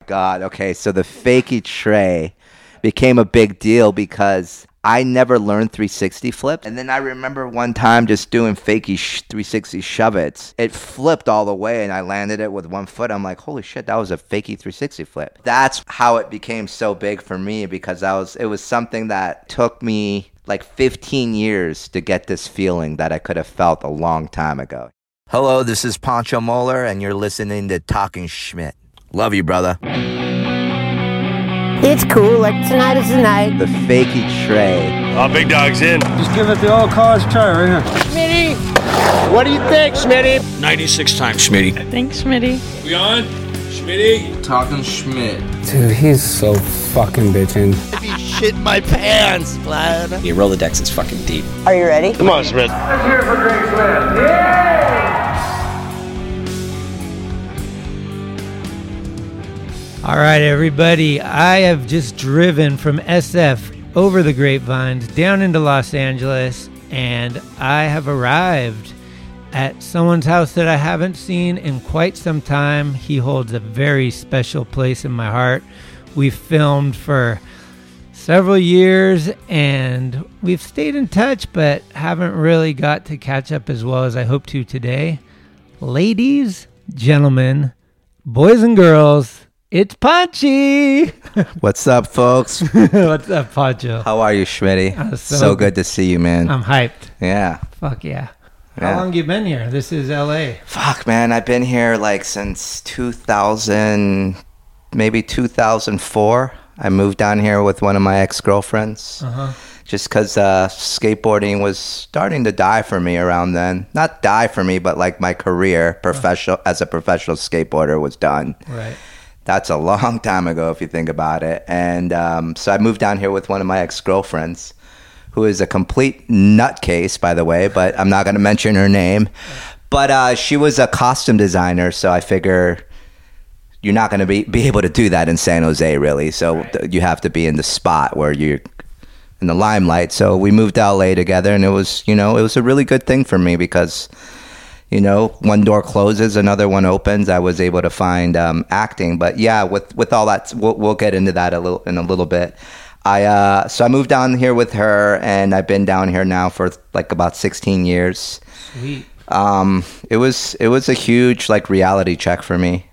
God, okay, so the fakie tray became a big deal because I never learned 360 flips. And then I remember one time just doing fakie 360 shove-its. It flipped all the way and I landed it with one foot. I'm like, holy shit, that was a fakie 360 flip. That's how it became so big for me because it was something that took me like 15 years to get this feeling that I could have felt a long time ago. Hello, this is Pancho Moeller and you're listening to Talking Schmidt. Love you, brother. It's cool, like tonight is the night. The fakie tray. Oh, big dog's in. Just give it the old college try right here. Schmitty, what do you think, Schmitty? 96 times, Schmitty. Thanks, Schmitty. We on? Schmitty? Talking Schmidt. Dude, he's so fucking bitchin'. If you shit my pants, blood. Your Rolodex is fucking deep. Are you ready? Come on, Schmidt. Let's hear it for Greg Smith. Yay! All right, everybody. I have just driven from SF over the Grapevines down into Los Angeles, and I have arrived at someone's house that I haven't seen in quite some time. He holds a very special place in my heart. We've filmed for several years, and we've stayed in touch, but haven't really got to catch up as well as I hope to today. Ladies, gentlemen, boys and girls, it's Pachi! What's up, folks? What's up, Pancho? How are you, Schmitty? So good to see you, man. I'm hyped. Yeah. Fuck yeah. How long you been here? This is LA. Fuck, man. I've been here like since 2000, maybe 2004. I moved down here with one of my ex-girlfriends. Just because skateboarding was starting to die for me around then. Not die for me, but like my career as a professional skateboarder was done. Right. That's a long time ago if you think about it. And so I moved down here with one of my ex-girlfriends, who is a complete nutcase, by the way, but I'm not going to mention her name. But she was a costume designer, so I figure you're not going to be able to do that in San Jose, really. So you have to be in the spot where you're in the limelight. So we moved to LA together, and it was a really good thing for me because one door closes, another one opens. I was able to find acting, but yeah, with all that, we'll get into that in a little bit. So I moved down here with her, and I've been down here now for like about 16 years. Sweet. It was a huge like reality check for me.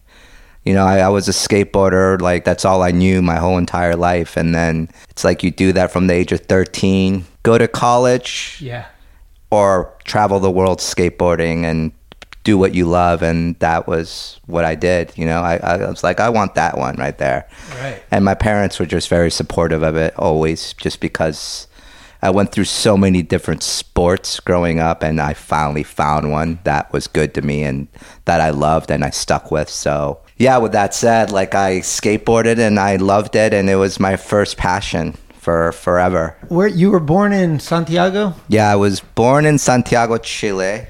I was a skateboarder, like that's all I knew my whole entire life, and then it's like you do that from the age of 13, go to college. Yeah. Or travel the world skateboarding and do what you love, and that was what I did. I was like, I want that one right there. Right. And my parents were just very supportive of it always, just because I went through so many different sports growing up, and I finally found one that was good to me and that I loved and I stuck with. So yeah, with that said, like I skateboarded and I loved it, and it was my first passion for forever. Where you were born in Santiago? Yeah, I was born in Santiago, Chile,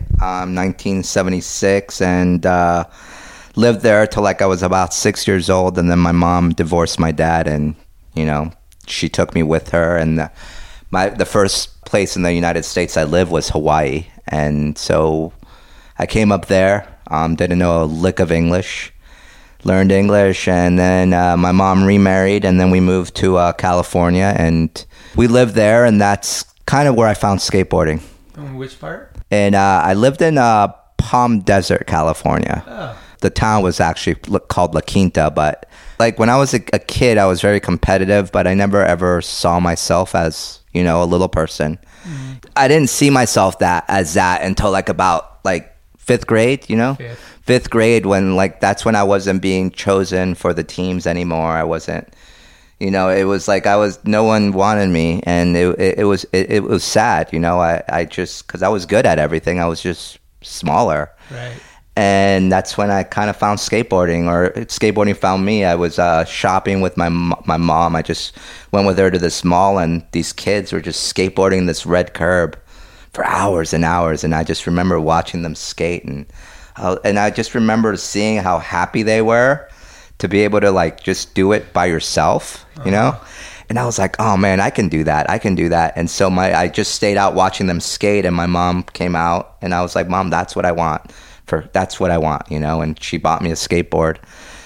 1976, and lived there till like I was about 6 years old, and then my mom divorced my dad, and she took me with her, and the first place in the United States I lived was Hawaii, and so I came up there, didn't know a lick of English. Learned English, and then my mom remarried, and then we moved to California, and we lived there, and that's kind of where I found skateboarding. Which part? And I lived in Palm Desert, California. Oh. The town was actually called La Quinta, but like when I was a kid, I was very competitive, but I never ever saw myself as, a little person. Mm-hmm. I didn't see myself as that until like about like fifth grade, Fifth grade, when like that's when I wasn't being chosen for the teams anymore. I wasn't, it was like no one wanted me, and it was sad, I just, because I was good at everything, I was just smaller. Right. And that's when I kind of found skateboarding, or skateboarding found me. I was shopping with my mom. I just went with her to this mall, and these kids were just skateboarding this red curb for hours and hours, and I just remember watching them skate, and I just remember seeing how happy they were to be able to like just do it by yourself, And I was like, oh man, I can do that. And so I just stayed out watching them skate, and my mom came out, and I was like, Mom, that's what I want, and she bought me a skateboard.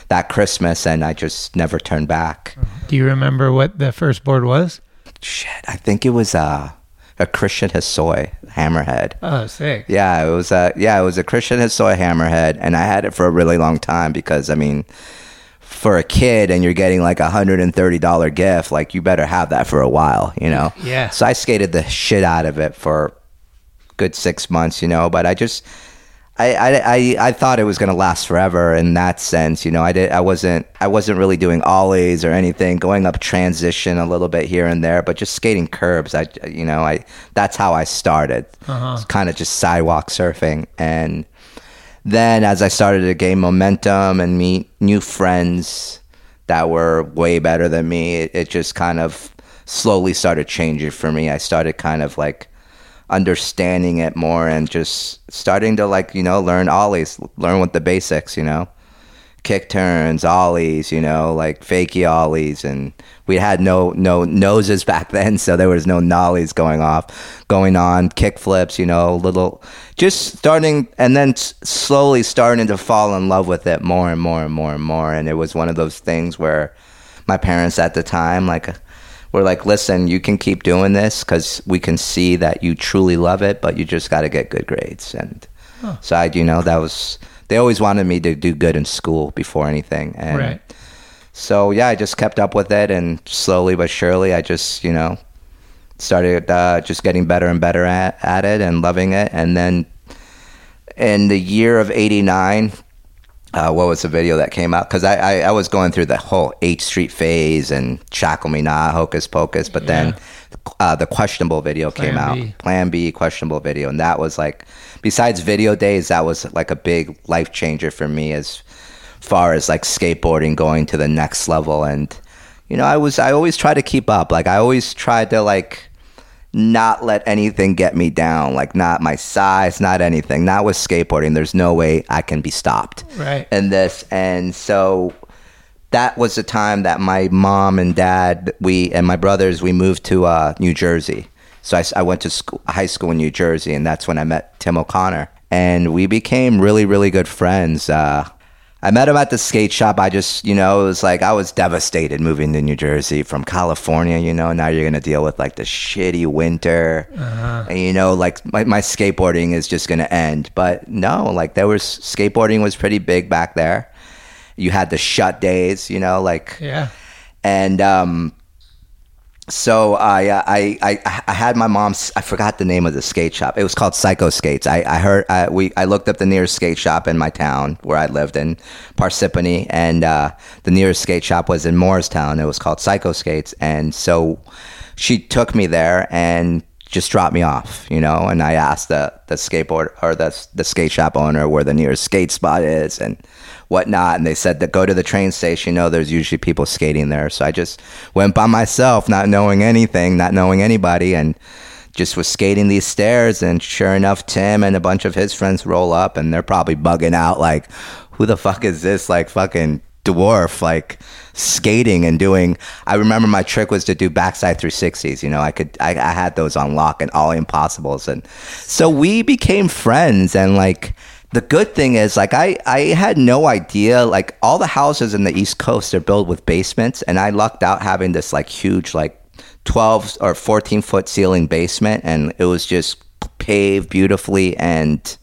that Christmas, and I just never turned back. Do you remember what the first board was? Shit, I think it was a Christian Hosoi Hammerhead. Oh, sick. Yeah, it was a Christian Hosoi Hammerhead, and I had it for a really long time because, I mean, for a kid and you're getting like $130 gift, like you better have that for a while, you know? Yeah. So I skated the shit out of it for a good 6 months, you know, but I thought it was going to last forever in that sense, you know. I wasn't really doing ollies or anything, going up transition a little bit here and there, but just skating curbs. That's how I started. It's kind of just sidewalk surfing. And then as I started to gain momentum and meet new friends that were way better than me, it just kind of slowly started changing for me. I started kind of like understanding it more and just starting to, like, you know, learn ollies, learn what the basics, you know, kick turns, ollies, you know, like fakie ollies. And we had no noses back then, so there was no nollies going on, kick flips, you know, little, just starting, and then slowly starting to fall in love with it more and more and more and more. And it was one of those things where my parents at the time, like, we're like, listen, you can keep doing this because we can see that you truly love it, but you just got to get good grades. And so they always wanted me to do good in school before anything. And Right. So yeah, I just kept up with it, and slowly but surely I just, you know, started just getting better and better at it and loving it. And then in the year of 89, what was the video that came out? Because I was going through the whole 8th Street phase and Shackle Me Nah, Hocus Pocus, but then the Questionable video came out. Plan B, Questionable video. And that was like, besides video days, that was like a big life changer for me as far as like skateboarding going to the next level. And, you know, I always try to keep up. Like, I always tried to like not let anything get me down, like not my size, not anything. Not with skateboarding. There's no way I can be stopped. Right. In this. And so that was the time that my mom and dad, and my brothers, we moved to New Jersey. So I went to high school in New Jersey, and that's when I met Tim O'Connor. And we became really, really good friends. I met him at the skate shop. I just, you know, it was like I was devastated moving to New Jersey from California, you know. Now you're going to deal with like the shitty winter. And, you know, like my skateboarding is just going to end. But no, like skateboarding was pretty big back there. You had the shut days, you know, like. Yeah. And so I had my mom's, I forgot the name of the skate shop. It was called Psycho Skates. I looked up the nearest skate shop in my town where I lived in Parsippany, and the nearest skate shop was in Morristown. It was called Psycho Skates. And so she took me there and just dropped me off, you know, and I asked the skateboard or the skate shop owner where the nearest skate spot is and whatnot, and they said to go to the train station. You know, there's usually people skating there. So I just went by myself, not knowing anything, not knowing anybody, and just was skating these stairs. And sure enough, Tim and a bunch of his friends roll up, and they're probably bugging out like, who the fuck is this like fucking dwarf like skating and doing. I remember my trick was to do backside 360s. You know, I had those on lock and all impossibles. And so we became friends. And like, the good thing is, like, I had no idea, like, all the houses in the East Coast are built with basements, and I lucked out having this, like, huge, like, 12 or 14-foot ceiling basement, and it was just paved beautifully. And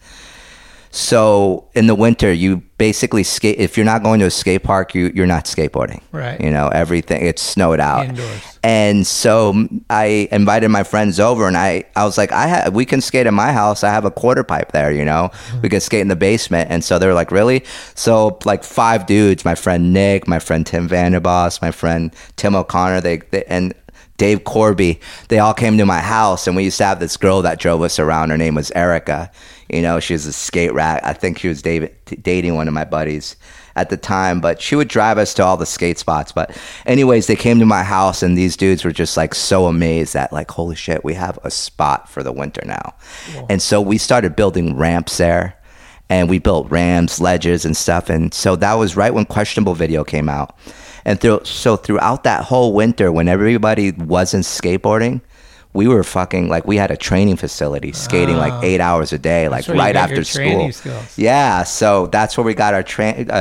so in the winter, you basically skate. If you're not going to a skate park, you're not skateboarding. Right. You know, everything, it's snowed out. Indoors. And so I invited my friends over, and I was like, we can skate in my house. I have a quarter pipe there, you know. We can skate in the basement. And so they're like, really? So like 5 dudes, my friend Nick, my friend Tim Vanderboss, my friend Tim O'Connor, they and Dave Corby, they all came to my house, and we used to have this girl that drove us around. Her name was Erica. You know, she was a skate rat. I think she was dating one of my buddies at the time, but she would drive us to all the skate spots. But anyways, they came to my house, and these dudes were just like so amazed that like, holy shit, we have a spot for the winter now. Whoa. And so we started building ramps there, and we built ramps, ledges and stuff. And so that was right when Questionable video came out. And so throughout that whole winter, when everybody wasn't skateboarding, we were fucking like, we had a training facility skating like 8 hours a day, like where you right get your after school. training skills. Yeah, so that's where we got our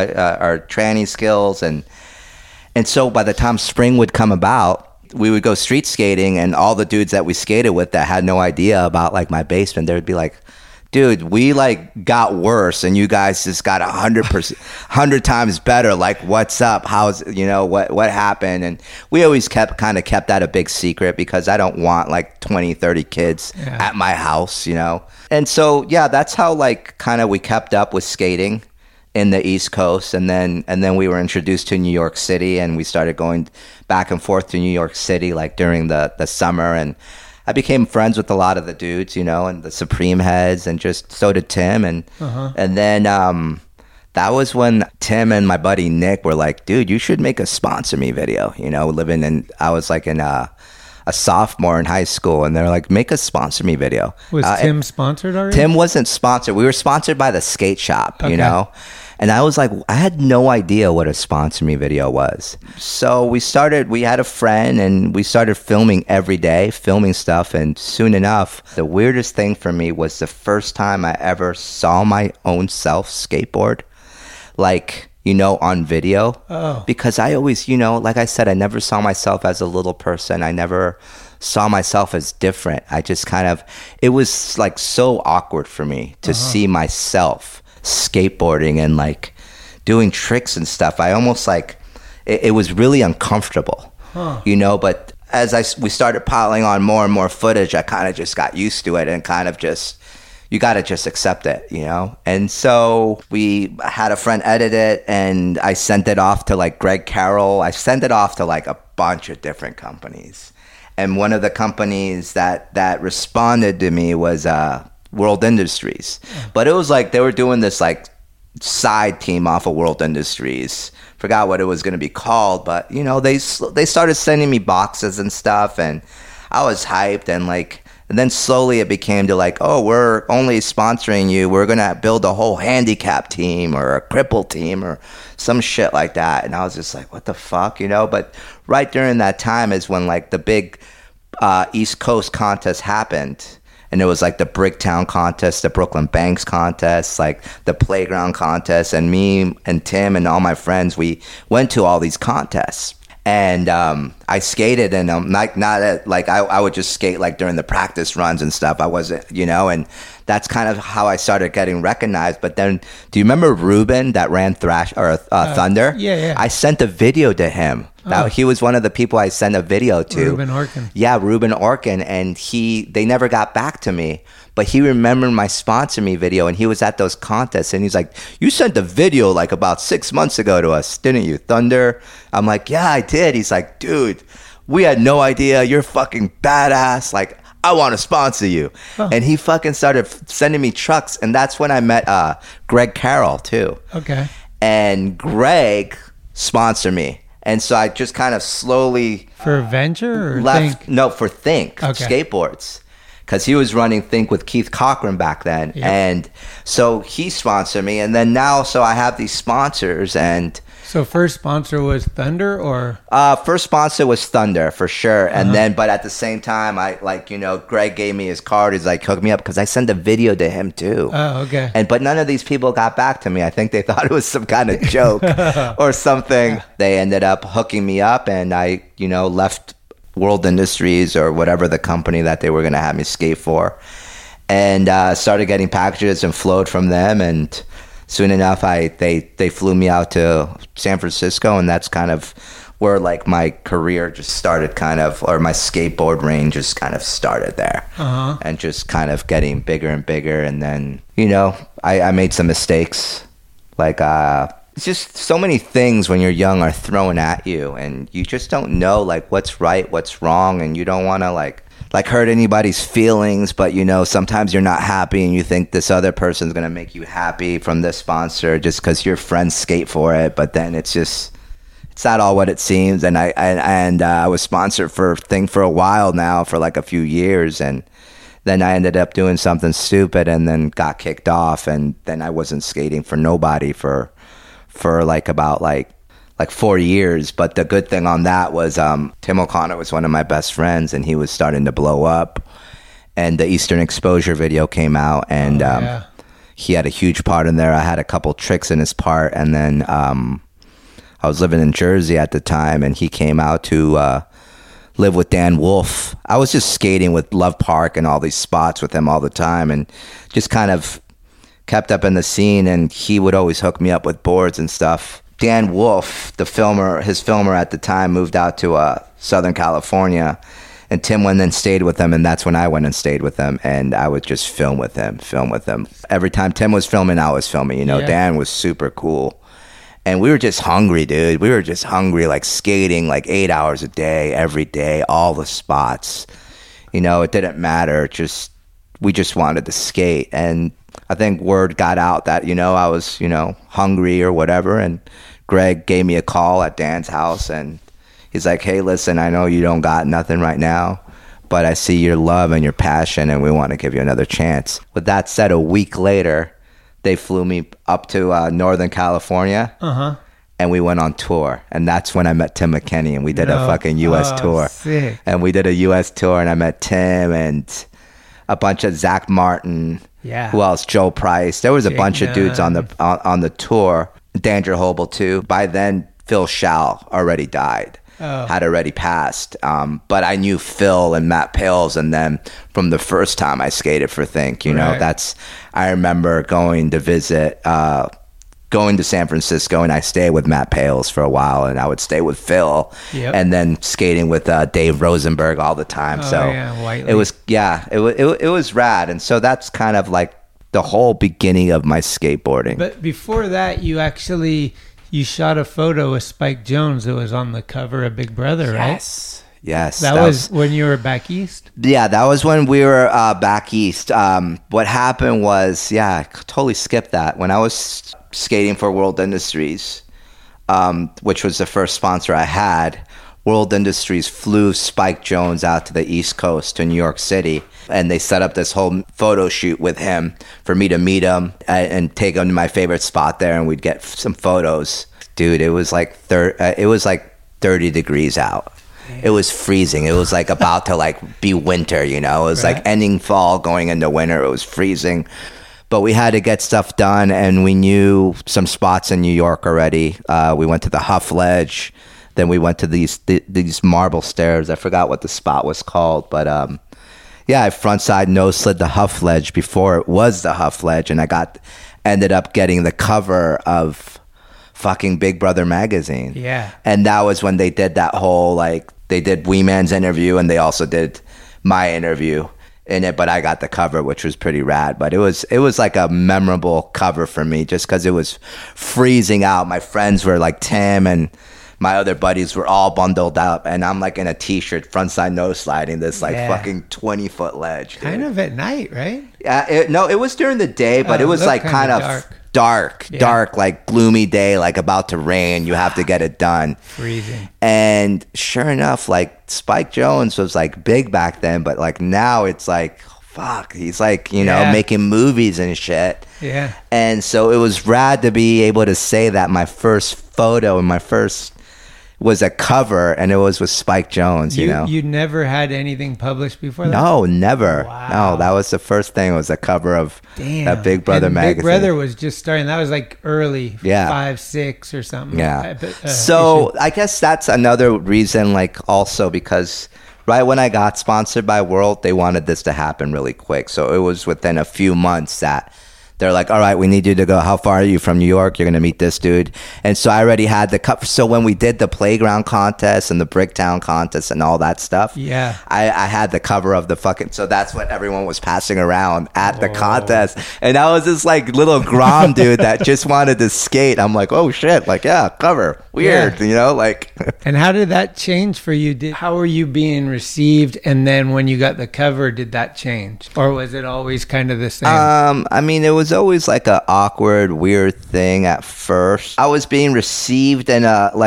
tranny skills, and so by the time spring would come about, we would go street skating, and all the dudes that we skated with that had no idea about like my basement, they would be like, dude, we like got worse and you guys just got 100 times better. Like, what's up? How's, you know, what happened? And we always kept that a big secret, because I don't want like 20, 30 kids at my house, you know? And so, yeah, that's how like kind of we kept up with skating in the East Coast. And then we were introduced to New York City, and we started going back and forth to New York City like during the summer, and I became friends with a lot of the dudes, you know, and the Supreme heads, and just so did Tim. And then that was when Tim and my buddy Nick were like, dude, you should make a Sponsor Me video, you know, I was like in a sophomore in high school, and they're like, make a Sponsor Me video. Was Tim sponsored already? Tim wasn't sponsored. We were sponsored by the skate shop, you know? And I was like, I had no idea what a Sponsor Me video was. So we had a friend, and we started filming every day, filming stuff. And soon enough, the weirdest thing for me was the first time I ever saw my own self skateboard, like, you know, on video. Oh. Because I always, you know, like I said, I never saw myself as a little person. I never saw myself as different. I just it was like so awkward for me to see myself skateboarding and like doing tricks and stuff. I almost like it was really uncomfortable, you know. But as we started piling on more and more footage, I kind of just got used to it, and kind of just, you got to just accept it, you know. And so we had a friend edit it, and I sent it off to like Greg Carroll. I sent it off to like a bunch of different companies, and one of the companies that responded to me was World Industries. But it was like they were doing this like side team off of World Industries. Forgot what it was going to be called, but you know, they started sending me boxes and stuff, and I was hyped, and then slowly it became to like, oh, we're only sponsoring you, we're going to build a whole handicap team or a cripple team or some shit like that. And I was just like, what the fuck, you know? But right during that time is when like the big East Coast contest happened. And it was like the Bricktown contest, the Brooklyn Banks contest, like the Playground contest. And me and Tim and all my friends, we went to all these contests. And I skated, and I would just skate like during the practice runs and stuff. I wasn't, you know, and that's kind of how I started getting recognized. But then, do you remember Ruben that ran Thunder? Yeah. I sent a video to him. He was one of the people I sent a video to. Ruben Orkin. Yeah, Ruben Orkin, and they never got back to me. But he remembered my Sponsor Me video, and he was at those contests, and he's like, you sent a video like about 6 months ago to us, didn't you, Thunder? I'm like, yeah, I did. He's like, dude, we had no idea. You're fucking badass. Like, I want to sponsor you. Huh. And he fucking started sending me trucks, and that's when I met Greg Carroll, too. Okay. And Greg sponsored me. And so I just kind of slowly... For Venture or left, Think? No, for Think, skateboards. Because he was running Think with Keith Cochran back then. Yep. And so he sponsored me. And then now, so I have these sponsors. And so first sponsor was Thunder, or? First sponsor was Thunder, for sure. And then, but at the same time, I like, you know, Greg gave me his card. He's like, hook me up, because I sent a video to him too. Oh, okay. But none of these people got back to me. I think they thought it was some kind of joke or something. They ended up hooking me up, and I, you know, left World Industries or whatever the company that they were going to have me skate for, and started getting packages and flowed from them. And soon enough, they flew me out to San Francisco, and that's kind of where like my career just started, kind of, or my skateboard range just kind of started there, and just kind of getting bigger and bigger. And then, you know, I made some mistakes, like it's just so many things when you're young are thrown at you, and you just don't know like what's right, what's wrong, and you don't want to like hurt anybody's feelings, but you know, sometimes you're not happy and you think this other person's going to make you happy from this sponsor just because your friends skate for it, but then it's not all what it seems. And I was sponsored for Think for a while now, for like a few years, and then I ended up doing something stupid and then got kicked off, and then I wasn't skating for nobody for like about like like 4 years. But the good thing on that was Tim O'Connor was one of my best friends, and he was starting to blow up. And the Eastern Exposure video came out, and he had a huge part in there. I had a couple tricks in his part, and then I was living in Jersey at the time, and he came out to live with Dan Wolf. I was just skating with Love Park and all these spots with him all the time, and just kind of kept up in the scene, and he would always hook me up with boards and stuff. Dan Wolf, his filmer at the time, moved out to Southern California, and Tim went and stayed with him, and that's when I went and stayed with him, and I would just film with him. Every time Tim was filming, I was filming. Dan was super cool. And we were just hungry, dude. We were just hungry, like skating like 8 hours a day, every day, all the spots. It didn't matter. We just wanted to skate. And I think word got out that, I was, hungry or whatever. And Greg gave me a call at Dan's house, and he's like, hey, listen, I know you don't got nothing right now, but I see your love and your passion, and we want to give you another chance. With that said, a week later, they flew me up to Northern California, and we went on tour. And that's when I met Tim McKinney, and we did a fucking U.S. tour. Sick. And we did a U.S. tour, and I met Tim and a bunch of Zach Martin. Yeah. Who else? Joe Price. There was a Jake bunch of dudes on Nunn. the tour. Danger Hobel, too. By then, Phil Schall already died. Had already passed. But I knew Phil and Matt Pales and them from the first time I skated for Think. I remember going to visit, going to San Francisco, and I stayed with Matt Pales for a while, and I would stay with Phil, and then skating with Dave Rosenberg all the time. Whiteley. It was rad, and so that's kind of like the whole beginning of my skateboarding. But before that, you shot a photo with Spike Jonze that was on the cover of Big Brother, right? Yes. That was when you were back east? Yeah, that was when we were back east. What happened was, I totally skipped that. When I was skating for World Industries, which was the first sponsor I had, World Industries flew Spike Jonze out to the East Coast, to New York City, and they set up this whole photo shoot with him for me to meet him and take him to my favorite spot there, and we'd get some photos. Dude, it was like 30 degrees out. It was freezing. It was like about to be winter, It was like ending fall, going into winter. It was freezing. But we had to get stuff done, and we knew some spots in New York already. We went to the Huff Ledge. Then we went to these marble stairs. I forgot what the spot was called, but I frontside nose slid the Huff Ledge before it was the Huff Ledge, and I ended up getting the cover of fucking Big Brother magazine. Yeah. And that was when they did that whole, they did Wee Man's interview, and they also did my interview in it, but I got the cover, which was pretty rad. But it was like a memorable cover for me, just because it was freezing out. My friends were like Tim and my other buddies were all bundled up, and I'm like in a t-shirt, frontside nose sliding this fucking 20-foot ledge. Dude. Kind of at night, right? Yeah, it was during the day, but it was like kind of dark, like gloomy day, like about to rain. You have to get it done. Freezing. And sure enough, Spike Jonze was big back then, but now it's fuck, he's making movies and shit. Yeah. And so it was rad to be able to say that my first photo and my first was a cover, and it was with Spike Jonze. You never had anything published before that? No, never. Wow. No, that was the first thing. It was a cover of that Big Brother magazine. Big Brother was just starting. That was early, 5, 6 or something. Yeah. So I guess that's another reason, also because right when I got sponsored by World, they wanted this to happen really quick. So it was within a few months that they're like, all right, we need you to go. How far are you from New York? You're going to meet this dude. And so I already had the cup. So when we did the playground contest and the Bricktown contest and all that stuff, I had the cover of the fucking, so that's what everyone was passing around at the contest. And I was this little Grom dude that just wanted to skate. I'm like, oh shit. Cover. Weird, And how did that change for you? How were you being received? And then when you got the cover, did that change? Or was it always kind of the same? I mean, it was always an awkward, weird thing at first. I was being received in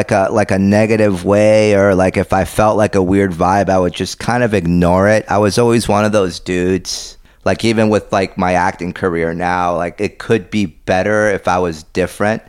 a negative way, or if I felt a weird vibe, I would just kind of ignore it. I was always one of those dudes. Even with my acting career now, it could be better if I was different.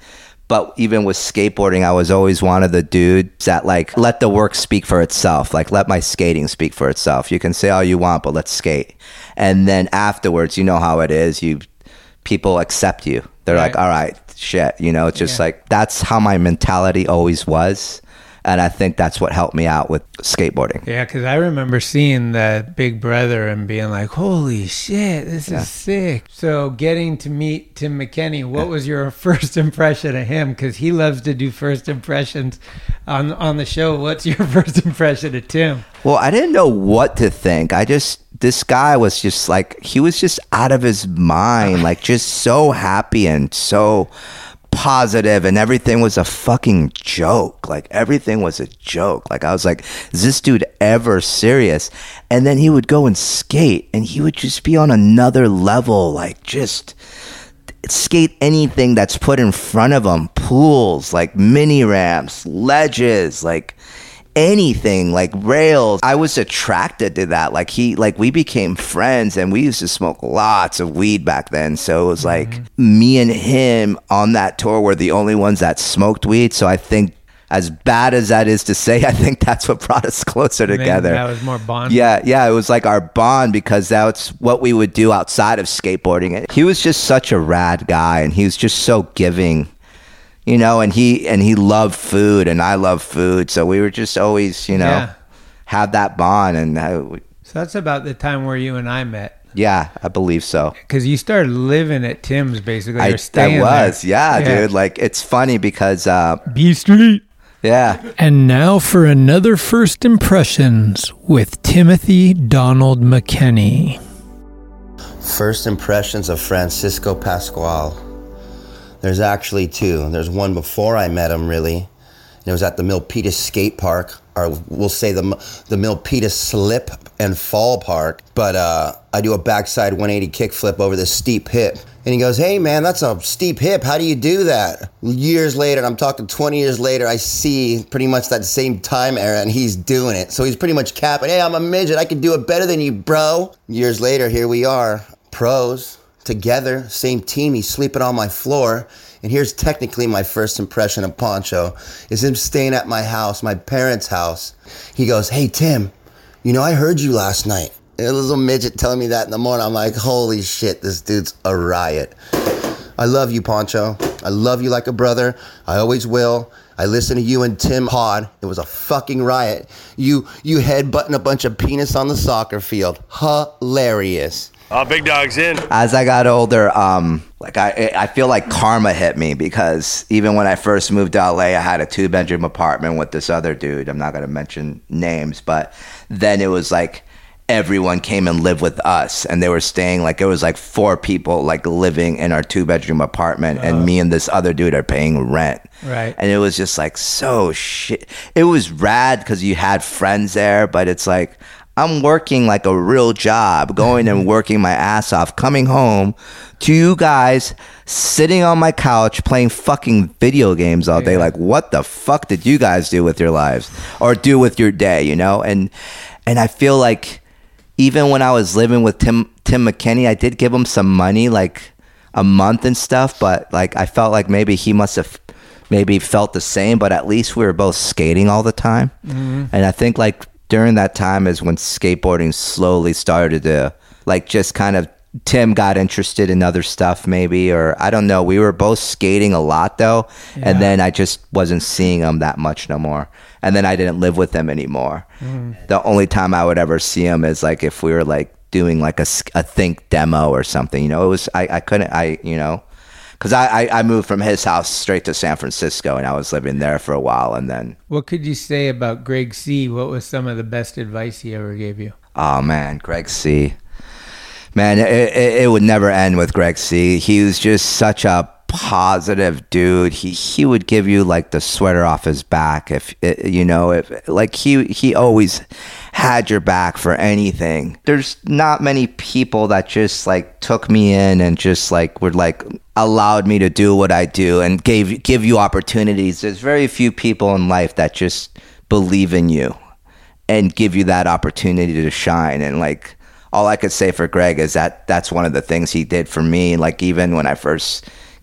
But even with skateboarding, I was always one of the dudes that like let the work speak for itself. Like let my skating speak for itself. You can say all you want, but let's skate. And then afterwards, you know how it is. People accept you. They're like, all right, shit. You know, it's just like, that's how my mentality always was. And I think that's what helped me out with skateboarding. Yeah, because I remember seeing that Big Brother and being like, holy shit, this is sick. So getting to meet Tim McKenney, what was your first impression of him? Because he loves to do first impressions on the show. What's your first impression of Tim? Well, I didn't know what to think. This guy was just like, he was just out of his mind, like just so happy and so positive, and everything was a fucking joke. Like everything was a joke. Like I was like, is this dude ever serious? And then he would go and skate and he would just be on another level, like just skate anything that's put in front of him. Pools, like mini ramps, ledges, like anything, like rails. I was attracted to that. Like we became friends, and we used to smoke lots of weed back then. So it was like me and him on that tour were the only ones that smoked weed. So I think, as bad as that is to say, I think that's what brought us closer together. That was more bond. Yeah, it was like our bond, because that's what we would do outside of skateboarding. He was just such a rad guy, and he was just so giving. You know, and he loved food, and I love food, so we were just always, you know, have that bond. And so that's about the time where you and I met. Yeah, I believe so. Because you started living at Tim's, basically. I was, dude. Like, it's funny because B Street. Yeah. And now for another First Impressions with Timothy Donald McKenney. First impressions of Francisco Pascual. There's actually two. There's one before I met him, really. And it was at the Milpitas skate park, or we'll say the Milpitas slip and fall park. But I do a backside 180 kickflip over this steep hip. And he goes, hey, man, that's a steep hip. How do you do that? Years later, and I'm talking 20 years later, I see pretty much that same time era, and he's doing it. So he's pretty much capping, hey, I'm a midget. I can do it better than you, bro. Years later, here we are, pros. Together, same team, he's sleeping on my floor. And here's technically my first impression of Poncho, is him staying at my house, my parents' house. He goes, hey, Tim, you know, I heard you last night. And a little midget telling me that in the morning. I'm like, holy shit, this dude's a riot. I love you, Poncho. I love you like a brother. I always will. I listened to you and Tim pod. It was a fucking riot. You headbutting a bunch of penis on the soccer field. Hilarious. Big dog's in. As I got older, like I feel like karma hit me, because even when I first moved to LA, I had a 2-bedroom apartment with this other dude. I'm not going to mention names, but then it was like everyone came and lived with us, and they were staying, like it was like 4 people like living in our 2-bedroom apartment, and me and this other dude are paying rent. Right. And it was just like so shit. It was rad because you had friends there, but it's like, I'm working like a real job, going and working my ass off, coming home to you guys sitting on my couch playing fucking video games all day. Like, what the fuck did you guys do with your lives or do with your day, you know? And I feel like even when I was living with Tim McKenney, I did give him some money, like a month and stuff, but like I felt like maybe he must have maybe felt the same, but at least we were both skating all the time. And I think like during that time is when skateboarding slowly started to like just kind of, Tim got interested in other stuff maybe, or I don't know. We were both skating a lot though. Yeah. And then I just wasn't seeing him that much no more. And then I didn't live with him anymore. The only time I would ever see him is like if we were like doing like a Think demo or something, you know. It was, I couldn't, you know, because I moved from his house straight to San Francisco, and I was living there for a while. And then, what could you say about Greg C? What was some of the best advice he ever gave you? Oh man, Greg C. Man, it would never end with Greg C. He was just such a positive dude. He would give you like the sweater off his back if like he always had your back for anything. There's not many people that just like took me in and just like would like allowed me to do what I do and give you opportunities. There's very few people in life that just believe in you and give you that opportunity to shine. And like all I could say for Greg is that that's one of the things he did for me. Like even when I first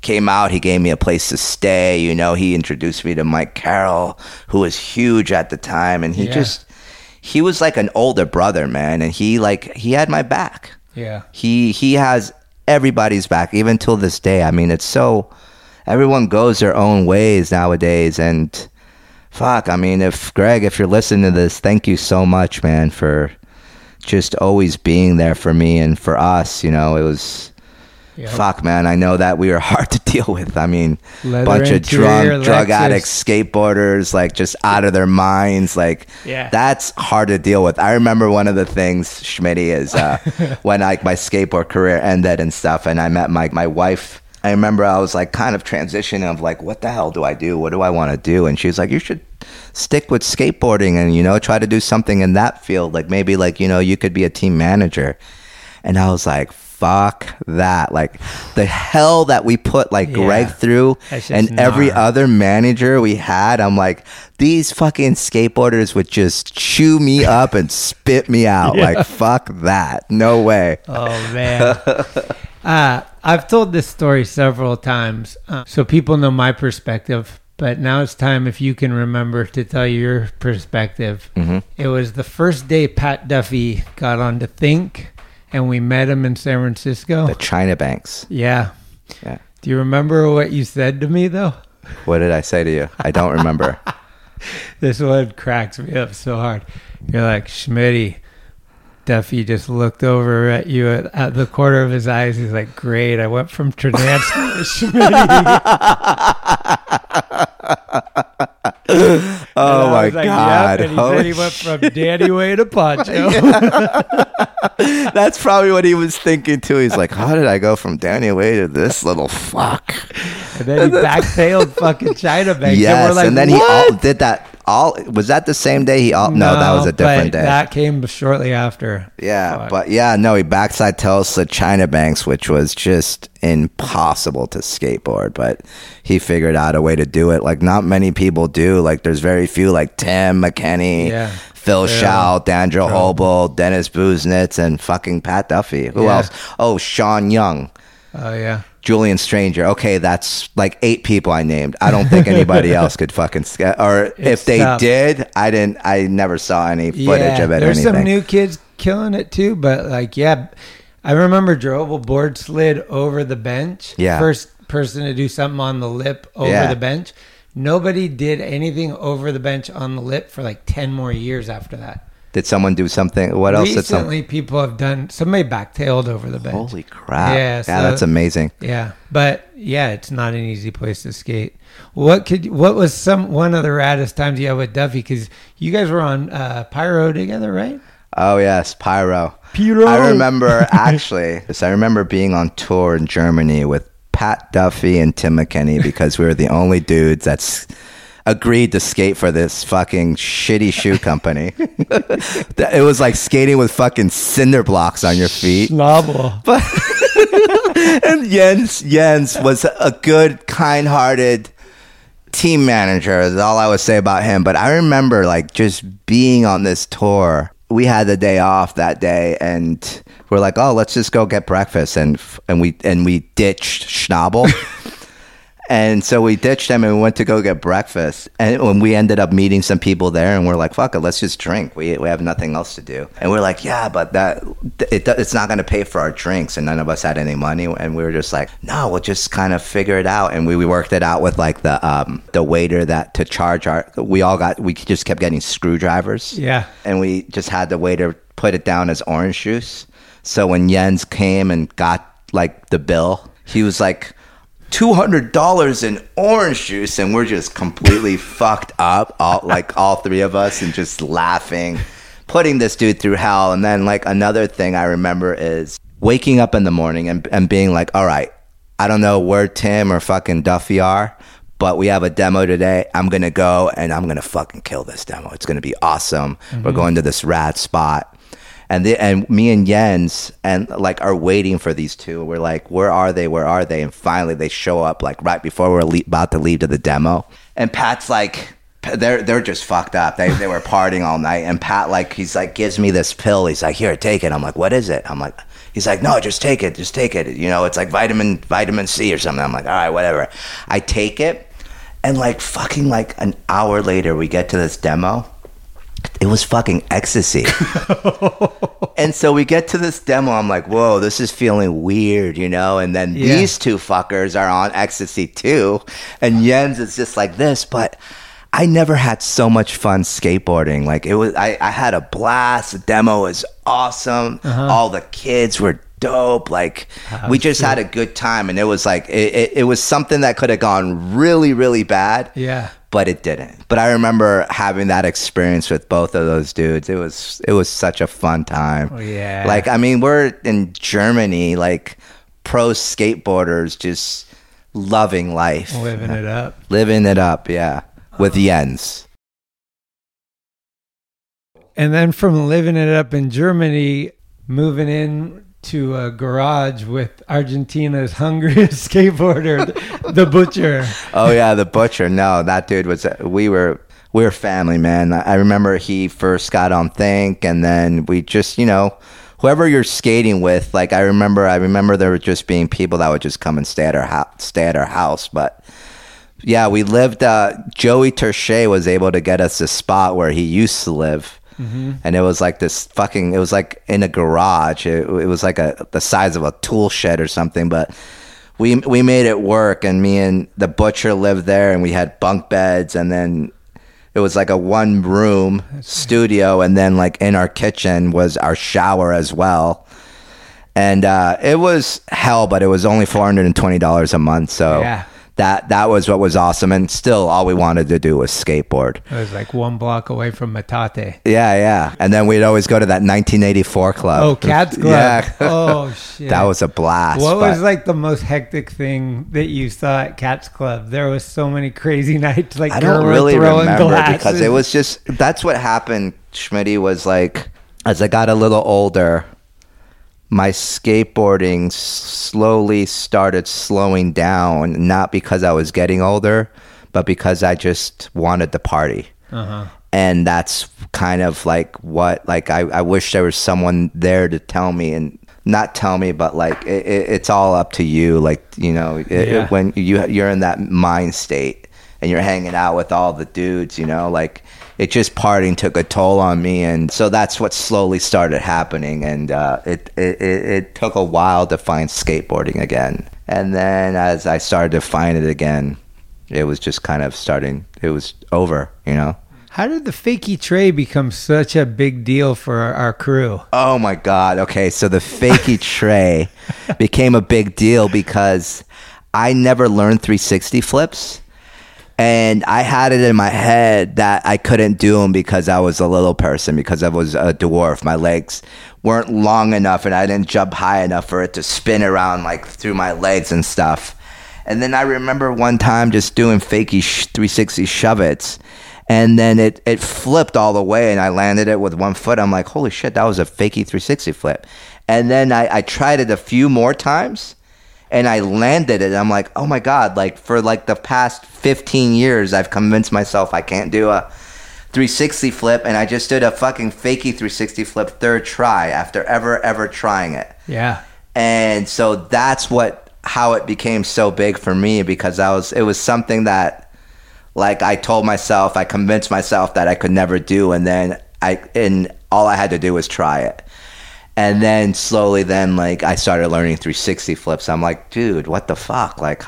came out. He gave me a place to stay. You know, he introduced me to Mike Carroll, who was huge at the time. And he was like an older brother, man. And he had my back. Yeah. He has everybody's back, even till this day. I mean, it's so, everyone goes their own ways nowadays. And fuck, I mean, if you're listening to this, thank you so much, man, for just always being there for me and for us. You know, it was... Yep. Fuck, man, I know that we were hard to deal with. I mean, bunch of drug addicts, skateboarders, like just out of their minds. Like, that's hard to deal with. I remember one of the things, Schmitty, is when like my skateboard career ended and stuff, and I met my wife. I remember I was like kind of transitioning of like, what the hell do I do? What do I want to do? And she was like, you should stick with skateboarding and, you know, try to do something in that field. Like maybe like, you know, you could be a team manager. And I was like, fuck that. Like the hell that we put like Greg through and every other manager we had, I'm like, these fucking skateboarders would just chew me up and spit me out. Like, fuck that. No way. Oh, man. I've told this story several times, so people know my perspective. But now it's time, if you can remember, to tell your perspective. Mm-hmm. It was the first day Pat Duffy got on to Think. And we met him in San Francisco. The China Banks. Yeah. Do you remember what you said to me, though? What did I say to you? I don't remember. This one cracks me up so hard. You're like, Schmitty, Duffy just looked over at you at the corner of his eyes. He's like, great, I went from Trinansky to Schmitty. Oh my God. Yep. And he said he went from Danny Way to Poncho. That's probably what he was thinking too. He's like, how did I go from Danny Way to this little fuck? And then he backtailed fucking China Banks. Yes, and we're like, and then what? He did that. Was that the same day? No, that was a different day. That came shortly after. Yeah, fuck. But yeah, no, he backside tells the China Banks, which was just impossible to skateboard, but he figured out a way to do it. Like not many people do. Like there's very few, like Tim McKinney, Phil Schau, Dandra Hobel, Dennis Buznitz, and fucking Pat Duffy. Who else? Oh, Sean Young. Oh yeah. Julian Stranger. Okay, that's like 8 people I named. I don't think anybody else could fucking or if they did, I never saw any footage of it. There's some new kids killing it too, but like I remember Drobel board slid over the bench. Yeah. First person to do something on the lip over the bench. Nobody did anything over the bench on the lip for like 10 more years after that. Did someone do something? What else? Recently, people have done. Somebody backtailed over the bench. Holy crap! Yeah, that's amazing. Yeah, but it's not an easy place to skate. What was one of the raddest times you had with Duffy? Because you guys were on Pyro together, right? Oh yes, Pyro. I remember I remember being on tour in Germany with Pat Duffy and Tim McKinney because we were the only dudes that's agreed to skate for this fucking shitty shoe company. It was like skating with fucking cinder blocks on your feet. Schnabel. But and Jens was a good, kind-hearted team manager. Is all I would say about him. But I remember like just being on this tour. We had the day off that day, and we're like, "Oh, let's just go get breakfast." And we ditched Schnabel. And so we ditched them and we went to go get breakfast. And when we ended up meeting some people there, and we're like, fuck it, let's just drink. We have nothing else to do. And we're like, yeah, but it's not going to pay for our drinks. And none of us had any money. And we were just like, no, we'll just kind of figure it out. And we worked it out with like the waiter that to charge we just kept getting screwdrivers. Yeah. And we just had the waiter put it down as orange juice. So when Jens came and got like the bill, he was like, $200 in orange juice, and we're just completely fucked up, all 3 of us, and just laughing, putting this dude through hell. And then like another thing I remember is waking up in the morning and being like, all right, I don't know where Tim or fucking Duffy are, but we have a demo today. I'm gonna go and I'm gonna fucking kill this demo. It's gonna be awesome. Mm-hmm. We're going to this rad spot. And me and Jens and like are waiting for these two. We're like, where are they? Where are they? And finally they show up like right before we're about to leave to the demo. And Pat's like, they're just fucked up. They were partying all night, and Pat, like, he's like, gives me this pill. He's like, here, take it. I'm like, what is it? He's like, no, just take it. You know, it's like vitamin C or something. I'm like, all right, whatever. I take it, and like fucking like an hour later, we get to this demo. It was fucking ecstasy. And so we get to this demo. I'm like, whoa, this is feeling weird, you know? And then these two fuckers are on ecstasy too. And Jens is just like this. But I never had so much fun skateboarding. Like, it was, I had a blast. The demo was awesome. All the kids were dope. Like, we just had a good time. And it was like, it was something that could have gone really, really bad. Yeah. But it didn't. But I remember having that experience with both of those dudes. It was such a fun time. Oh, yeah. Like, I mean, we're in Germany, like, pro skateboarders just loving life. Living it up. Living it up, yeah. With Jens. And then from living it up in Germany, moving in to a garage with Argentina's hungriest skateboarder, the Butcher. Oh yeah, the Butcher. No, that dude was. We were family, man. I remember he first got on Think, and then we just, you know, whoever you're skating with. Like, I remember there were just being people that would just come and stay at our house. But yeah, we lived. Joey Terche was able to get us a spot where he used to live. And it was like this it was like in a garage. It was like the size of a tool shed or something, but we made it work, and me and the Butcher lived there, and we had bunk beds, and then it was like a one room studio, and then like in our kitchen was our shower as well. And it was hell, but it was only $420 a month, so yeah. That was what was awesome, and still all we wanted to do was skateboard. It was like 1 block away from Metate. Yeah. And then we'd always go to that 1984 club. Oh, Cats Club. Yeah. Oh, shit. That was a blast. What was like the most hectic thing that you saw at Cats Club? There was so many crazy nights. Like, I don't really throwing remember glasses. because it was just, that's what happened, Schmitty, was like, as I got a little older, my skateboarding slowly started slowing down, not because I was getting older, but because I just wanted to party. And that's kind of like what, like, I wish there was someone there to tell me, and not tell me, but like, it's all up to you. Like, you know, when you're in that mind state and you're hanging out with all the dudes, you know, like, it just partying took a toll on me, and so that's what slowly started happening. And it took a while to find skateboarding again, and then as I started to find it again, it was just kind of starting. It was over, you know. How did the Fakie tray become such a big deal for our crew? Oh my God! Okay, so the Fakie tray became a big deal because I never learned 360 flips. And I had it in my head that I couldn't do them because I was a little person, because I was a dwarf. My legs weren't long enough, and I didn't jump high enough for it to spin around like through my legs and stuff. And then I remember one time just doing Fakie 360 shove-its, and then it flipped all the way, and I landed it with one foot. I'm like, holy shit, that was a Fakie 360 flip. And then I tried it a few more times, and I landed it. I'm like, oh my God, like, for like the past 15 years, I've convinced myself I can't do a 360 flip, and I just did a fucking Fakie 360 flip third try after ever trying it. Yeah. And so that's how it became so big for me, because it was something that, like, I convinced myself that I could never do, and then all I had to do was try it. And then slowly like I started learning 360 flips. I'm like, dude, what the fuck? Like,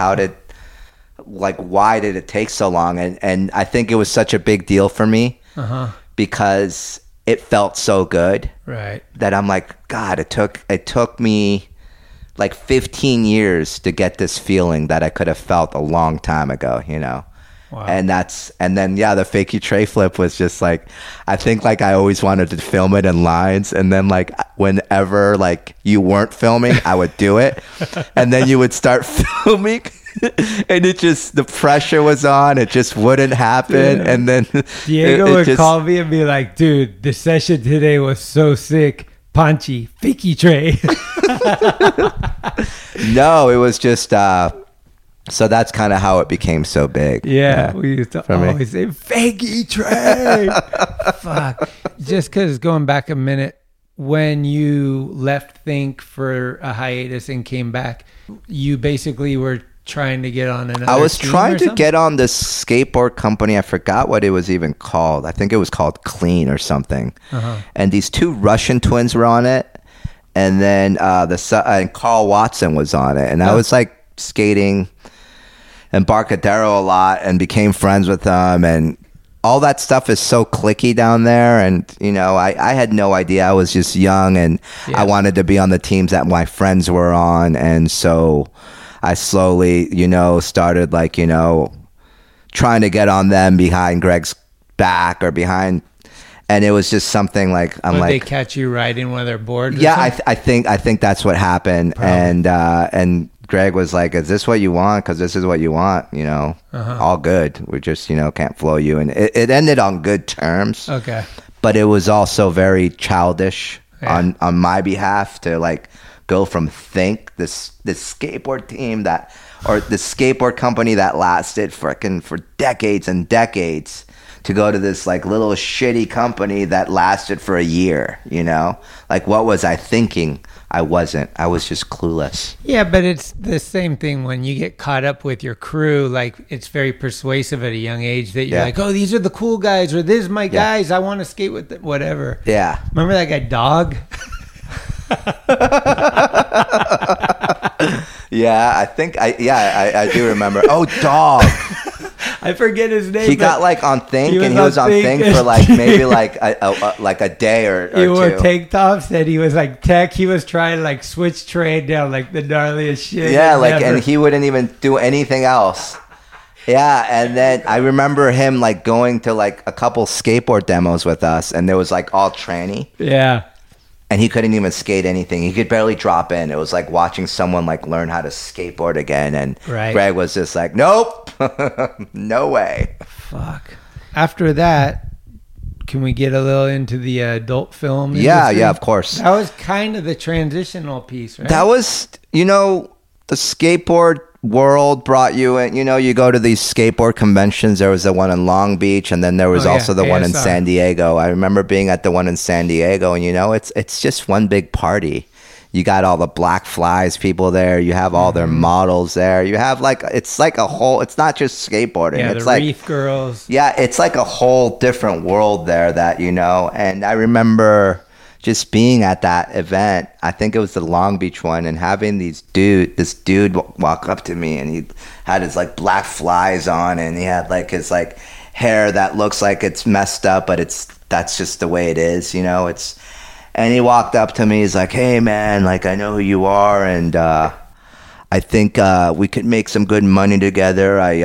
why did it take so long? And I think it was such a big deal for me because it felt so good. Right. That I'm like, God, it took me like 15 years to get this feeling that I could have felt a long time ago, you know? Wow. And then the Fakie tray flip was just like, I think like I always wanted to film it in lines, and then like whenever like you weren't filming, I would do it, and then you would start filming, and the pressure was on, it just wouldn't happen. Yeah. And then Diego would call me and be like, dude, the session today was so sick. Panchi, Fakie tray. No, it was just So that's kind of how it became so big. Yeah, we used to always say, "Fakey Trey." Fuck. Just because going back a minute, when you left Think for a hiatus and came back, you basically were trying to get on another I was team trying or to something? get on this skateboard company. I forgot what it was even called. I think it was called Clean or something. And these two Russian twins were on it. And then and Carl Watson was on it. And I was like skating Embarcadero a lot and became friends with them. And all that stuff is so cliquey down there. And, you know, I had no idea. I was just young and I wanted to be on the teams that my friends were on. And so I slowly, you know, started like, you know, trying to get on them behind Greg's back or behind, and it was just something like Would they catch you riding one of their boards? Yeah, I think that's what happened. Probably. And Greg was like, "Is this what you want? Because this is what you want, you know. All good. We just, you know, can't flow you." And it ended on good terms. Okay, but it was also very childish on my behalf to like go from Think, this skateboard team or the skateboard company that lasted for decades and decades, to go to this like little shitty company that lasted for a year, you know? Like, what was I thinking? I wasn't. I was just clueless. Yeah, but it's the same thing when you get caught up with your crew. Like, it's very persuasive at a young age that you're like, oh, these are the cool guys, or this is my guys. I want to skate with them, whatever. Yeah. Remember that guy, Dog? Yeah, I do remember. Oh, Dog. I forget his name. He got like on Think, and he was on Think for like maybe like a day or he wore two. tank tops, and he was like tech. He was trying to like switch trade down like the gnarliest shit. Yeah, like ever. And he wouldn't even do anything else. Yeah, and then I remember him like going to like a couple skateboard demos with us, and there was like all tranny. Yeah. And he couldn't even skate anything. He could barely drop in. It was like watching someone like learn how to skateboard again. And Greg was just like, nope, no way. Fuck. After that, can we get a little into the adult film industry? Yeah, of course. That was kind of the transitional piece, right? That was, you know, the skateboard world brought you in. You know, you go to these skateboard conventions. There was the one in Long Beach, and then there was also the ASR. One in San Diego. I remember being at the one in San Diego, and you know, it's just one big party. You got all the Black Flies people there. You have all their models there. You have like, it's like a whole, it's not just skateboarding. Yeah, it's the like Reef Girls. Yeah, it's like a whole different world there that, you know, and I remember just being at that event. I think it was the Long Beach one, and having this dude walk up to me, and he had his like Black Flies on, and he had like his like hair that looks like it's messed up, but that's just the way it is, you know. And he walked up to me. He's like, "Hey man, like I know who you are, and I think we could make some good money together. I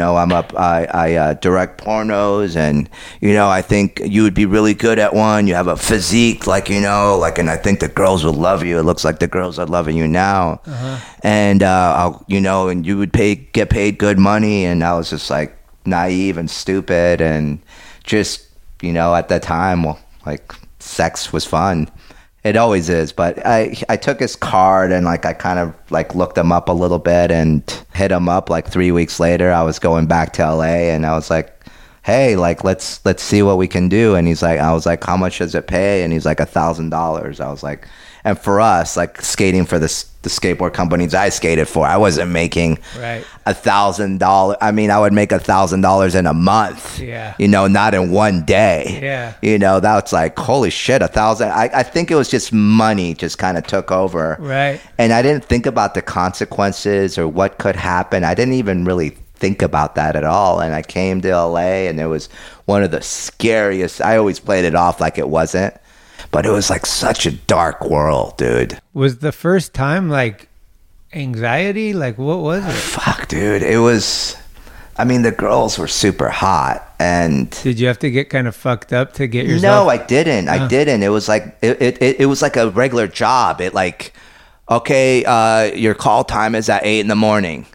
direct pornos, and you know, I think you would be really good at one. You have a physique, like, you know, like, and I think the girls will love you. It looks like the girls are loving you now, and and you would get paid good money." And I was just like naive and stupid, and just, you know, at that time, well, like, sex was fun. It always is, but I took his card, and like I kind of like looked him up a little bit and hit him up. Like 3 weeks later, I was going back to LA, and I was like, "Hey, like let's see what we can do." And I was like, "How much does it pay?" And he's like, $1,000. I was like, and for us, like skating for the skateboard companies I skated for, I wasn't making $1,000. I mean, I would make $1,000 in a month. Yeah. You know, not in one day. Yeah. You know, that's like, holy shit, $1,000. I think it was just money just kind of took over. Right. And I didn't think about the consequences or what could happen. I didn't even really think about that at all. And I came to LA, and it was one of the scariest. I always played it off like it wasn't, but it was like such a dark world, dude. Was the first time like anxiety? Like, what was it? Fuck, dude. It was, I mean, the girls were super hot. And did you have to get kind of fucked up to get yourself? No, I didn't. I didn't. It was like, it was like a regular job. It like, okay, your call time is at 8 a.m.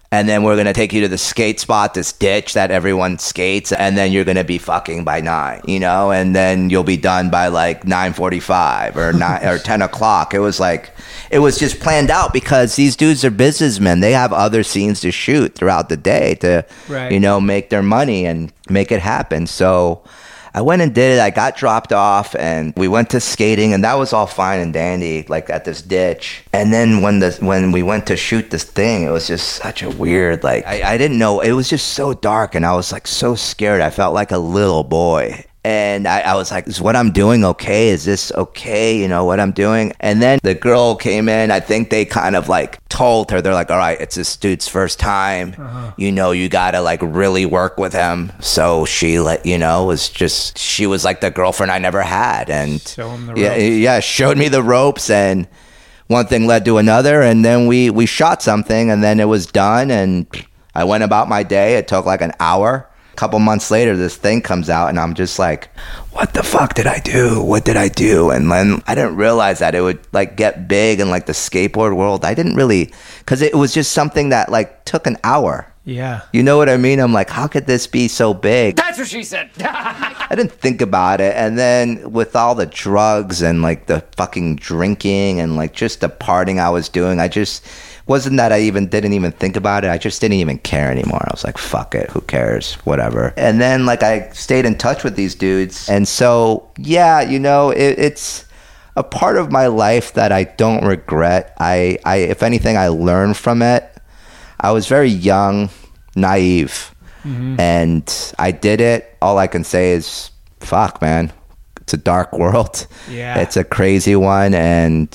And then we're going to take you to the skate spot, this ditch that everyone skates. And then you're going to be fucking by 9, you know, and then you'll be done by like 9:45 or 9 or 10 o'clock. It was like, it was just planned out because these dudes are businessmen. They have other scenes to shoot throughout the day to, you know, make their money and make it happen. So I went and did it. I got dropped off and we went to skating, and that was all fine and dandy, like at this ditch. And then when we went to shoot this thing, it was just such a weird, like, I didn't know. It was just so dark, and I was like so scared. I felt like a little boy. And I was like, is what I'm doing okay? Is this okay? You know, what I'm doing? And then the girl came in. I think they kind of like told her, they're like, all right, it's this dude's first time. You know, you got to like really work with him. So she she was like the girlfriend I never had. And show him the ropes. Yeah, showed me the ropes. And one thing led to another. And then we shot something, and then it was done. And I went about my day. It took like an hour. Couple months later, this thing comes out, and I'm just like, what the fuck did I do? What did I do? And then I didn't realize that it would like get big in like the skateboard world. I didn't really, because it was just something that like took an hour. Yeah. You know what I mean? I'm like, how could this be so big? That's what she said. I didn't think about it. And then with all the drugs and like the fucking drinking and like just the partying I was doing, I just wasn't that I didn't even think about it. I just didn't even care anymore. I was like, fuck it. Who cares? Whatever. And then like I stayed in touch with these dudes. And so, yeah, you know, it's a part of my life that I don't regret. I if anything, I learned from it. I was very young, naive, and I did it. All I can say is, fuck, man. It's a dark world. Yeah. It's a crazy one. And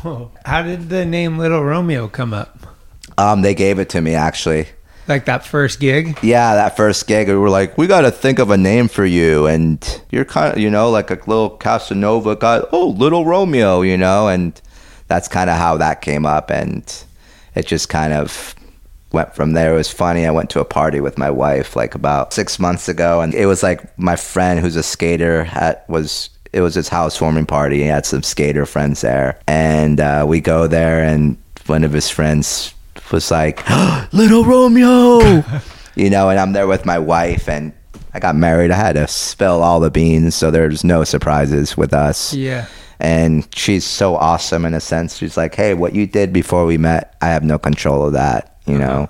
how did the name Little Romeo come up? They gave it to me, actually. Like that first gig? Yeah, that first gig. We were like, we got to think of a name for you. And you're kind of, you know, like a little Casanova guy. Oh, Little Romeo, you know. And that's kind of how that came up. And it just kind of went from there. It was funny. I went to a party with my wife like about 6 months ago, and it was like my friend who's a skater it was his housewarming party. He had some skater friends there, and we go there, and one of his friends was like, Little Romeo, you know, and I'm there with my wife, and I got married. I had to spill all the beans, so there's no surprises with us. Yeah. And she's so awesome in a sense. She's like, hey, what you did before we met, I have no control of that, you know?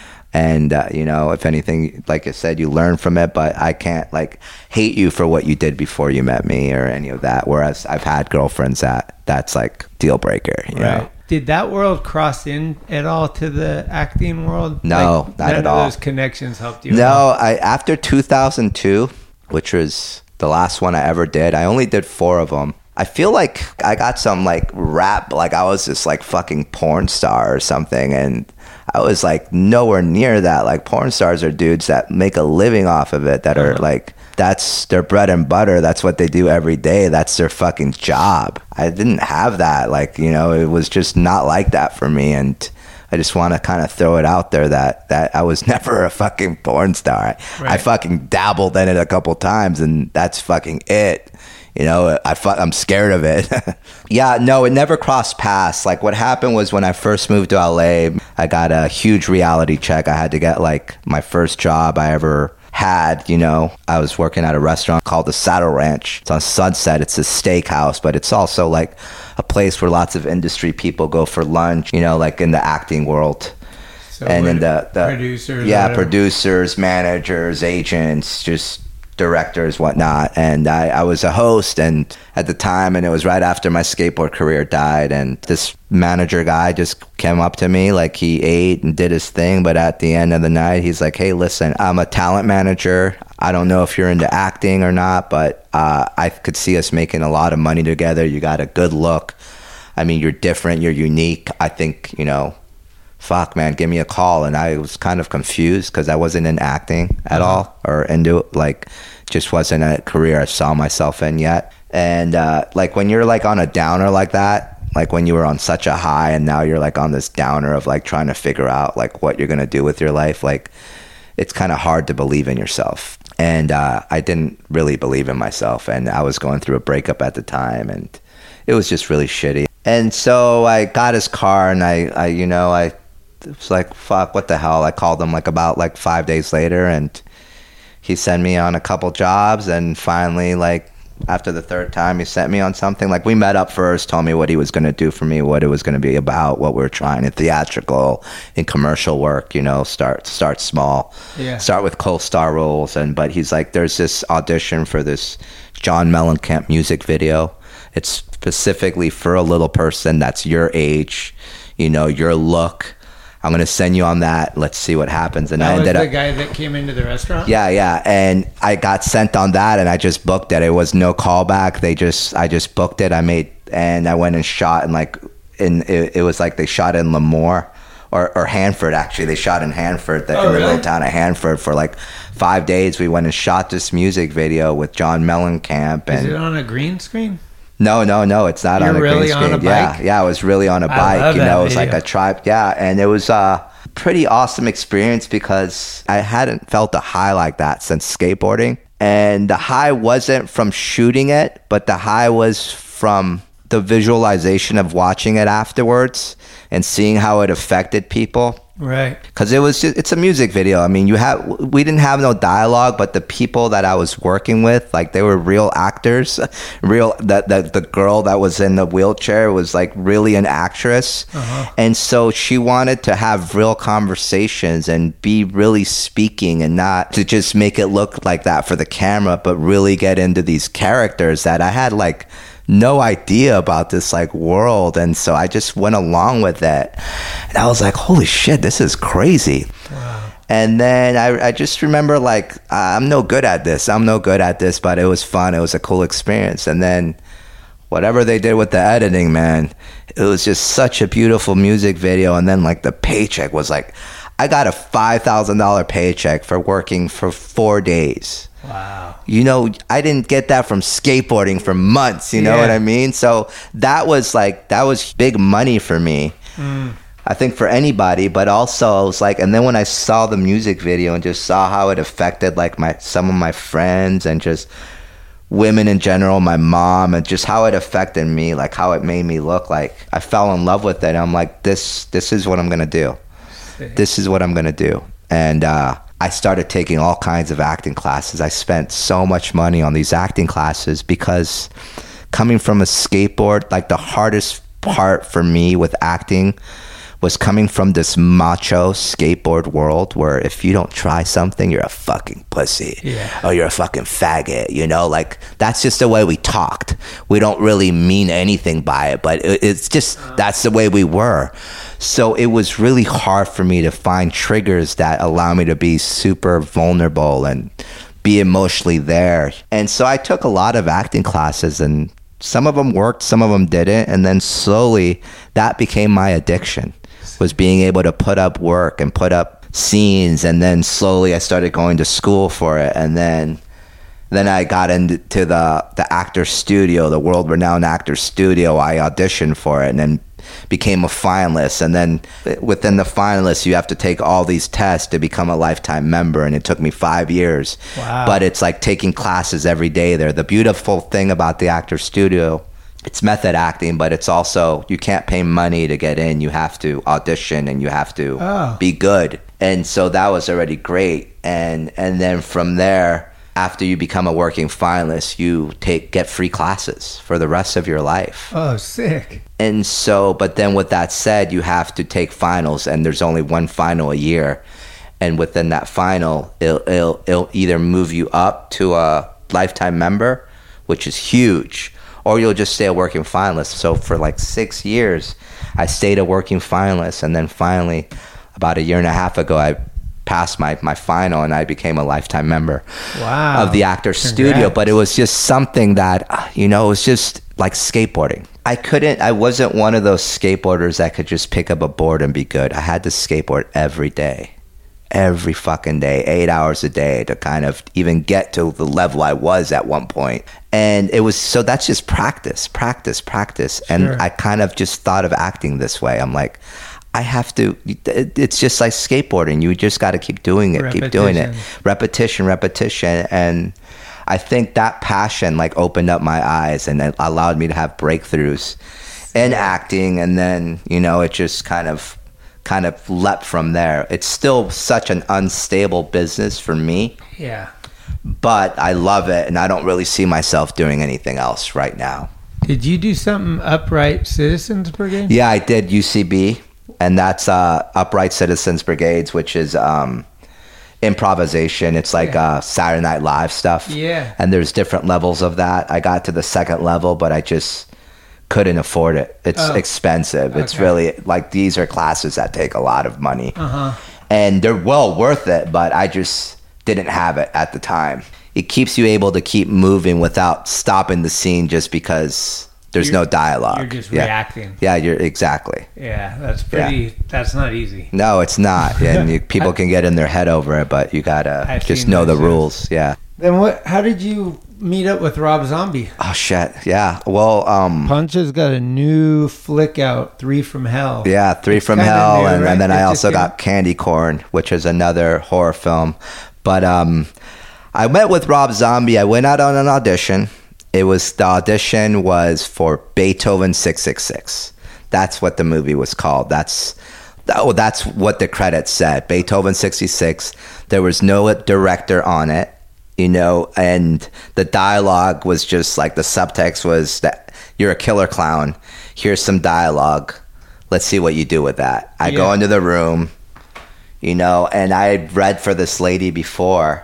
And, you know, if anything, like I said, you learn from it, but I can't like hate you for what you did before you met me or any of that. Whereas I've had girlfriends that's like deal breaker, you know? Did that world cross in at all to the acting world? No, like, not at all. None of those connections helped you? No, after 2002, which was the last one I ever did, I only did 4 of them. I feel like I got some like rap, like I was this like fucking porn star or something, and I was like nowhere near that. Like porn stars are dudes that make a living off of it, that are like, that's their bread and butter. That's what they do every day. That's their fucking job. I didn't have that. Like, you know, it was just not like that for me. And I just want to kind of throw it out there that I was never a fucking porn star. I fucking dabbled in it a couple times, and that's fucking it. You know, I'm scared of it. Yeah, no, it never crossed paths. Like what happened was when I first moved to LA, I got a huge reality check. I had to get like my first job I ever had, you know. I was working at a restaurant called the Saddle Ranch. It's on Sunset. It's a steakhouse, but it's also like a place where lots of industry people go for lunch, you know, like in the acting world. So and in the producers, producers, managers, agents, just directors, whatnot. And I was a host, and at the time, and it was right after my skateboard career died, and this manager guy just came up to me, like he ate and did his thing, but at the end of the night, he's like, hey, listen, I'm a talent manager. I don't know if you're into acting or not, but I could see us making a lot of money together. You got a good look. I mean, you're different, you're unique. I think, you know, fuck, man, give me a call. And I was kind of confused because I wasn't in acting at all, or into like, just wasn't a career I saw myself in yet. And like when you're like on a downer like that, like when you were on such a high and now you're like on this downer of like trying to figure out like what you're going to do with your life, like it's kind of hard to believe in yourself. And I didn't really believe in myself, and I was going through a breakup at the time, and it was just really shitty. And so I got his car, and I was like, fuck, what the hell? I called him like about like 5 days later, and he sent me on a couple jobs, and finally, like, after the third time he sent me on something, like, we met up first, told me what he was going to do for me, what it was going to be about, what we were trying in theatrical and commercial work, you know, start small, start with co-star roles. But he's like, there's this audition for this John Mellencamp music video. It's specifically for a little person that's your age, you know, your look. I'm going to send you on that. Let's see what happens. And that I ended was up... the guy that came into the restaurant? Yeah. And I got sent on that, and I just booked it. It was no callback. I just booked it. I went and shot it was like they shot in Lemoore or Hanford, actually. They shot in Hanford, in the little town of Hanford, for like 5 days. We went and shot this music video with John Mellencamp. Is it on a green screen? No, it's not on a green screen. On a bike? Yeah, I was really on a bike. You know, it was like a tribe. Yeah, and it was a pretty awesome experience because I hadn't felt a high like that since skateboarding. And the high wasn't from shooting it, but the high was from the visualization of watching it afterwards and seeing how it affected people. Right. Because it's a music video. I mean, we didn't have no dialogue, but the people that I was working with, like, they were real actors. The girl that was in the wheelchair was like really an actress. Uh-huh. And so she wanted to have real conversations and be really speaking, and not to just make it look like that for the camera, but really get into these characters that I had like no idea about this like world. And so I just went along with it, and I was like, holy shit, this is crazy. Wow. And then I just remember, like, I'm no good at this, but it was fun. It was a cool experience. And then whatever they did with the editing, man, it was just such a beautiful music video. And then, like, the paycheck was like, I got a $5,000 paycheck for working for 4 days. Wow. You know, I didn't get that from skateboarding for months, you know what I mean? So that was big money for me. I think for anybody, but also I was like, and then when I saw the music video and just saw how it affected like some of my friends and just women in general, my mom, and just how it affected me, like how it made me look, like I fell in love with it. I'm like, this is what I'm going to do. This is what I'm going to do. And, I started taking all kinds of acting classes. I spent so much money on these acting classes because coming from a skateboard, like the hardest part for me with acting was coming from this macho skateboard world where if you don't try something, you're a fucking pussy or you're a fucking faggot, you know, like that's just the way we talked. We don't really mean anything by it, but it's just, that's the way we were. So it was really hard for me to find triggers that allow me to be super vulnerable and be emotionally there. And so I took a lot of acting classes, and some of them worked, some of them didn't. And then slowly that became my addiction, was being able to put up work and put up scenes. And then slowly I started going to school for it. And then I got into the actor studio, the world-renowned actor studio. I auditioned for it and then became a finalist. And then within the finalists, you have to take all these tests to become a lifetime member. And it took me 5 years. Wow. But it's like taking classes every day there. The beautiful thing about the actor studio, it's method acting, but it's also, you can't pay money to get in. You have to audition and you have to be good. And so that was already great. And then from there, after you become a working finalist, you get free classes for the rest of your life. Oh, sick. And so, but then with that said, you have to take finals, and there's only one final a year. And within that final, it'll either move you up to a lifetime member, which is huge, or you'll just stay a working finalist. So for like 6 years, I stayed a working finalist. And then finally, about a year and a half ago, I passed my final, and I became a lifetime member of the actor studio. But it was just something that, you know, it was just like skateboarding. I wasn't one of those skateboarders that could just pick up a board and be good. I had to skateboard every day, every fucking day, 8 hours a day to kind of even get to the level I was at one point. And it was, so that's just practice. And I kind of just thought of acting this way. I'm like, I have to, it's just like skateboarding. You just got to keep doing it, keep doing it. Repetition. And I think that passion like opened up my eyes, and it allowed me to have breakthroughs in acting. And then, you know, it just kind of kind of leapt from there. It's still such an unstable business for me. Yeah. But I love it, and I don't really see myself doing anything else right now. Did you do something Upright Citizens Brigade? Yeah, I did UCB, and that's Upright Citizens Brigades, which is improvisation. It's like Saturday Night Live stuff. Yeah. And there's different levels of that. I got to the second level, but I just couldn't afford it. It's expensive. It's really, like, these are classes that take a lot of money. And they're well worth it, but I just didn't have it at the time. It keeps you able to keep moving without stopping the scene just because there's no dialogue. You're just reacting. Yeah, you're exactly. Yeah, that's pretty. That's not easy. No, it's not. And people can get in their head over it, but you gotta just know the rules. Yeah. Then what? How did you meet up with Rob Zombie? Oh shit. Yeah. Well, Punch's got a new flick out, 3 from Hell. Yeah, 3 from Hell, and then I also got Candy Corn, which is another horror film. But I met with Rob Zombie. I went out on an audition. The audition was for Beethoven 666. That's what the movie was called. That's what the credits said. Beethoven 66. There was no director on it, and the dialogue was just like, the subtext was that you're a killer clown. Here's some dialogue. Let's see what you do with that. I go into the room, and I had read for this lady before.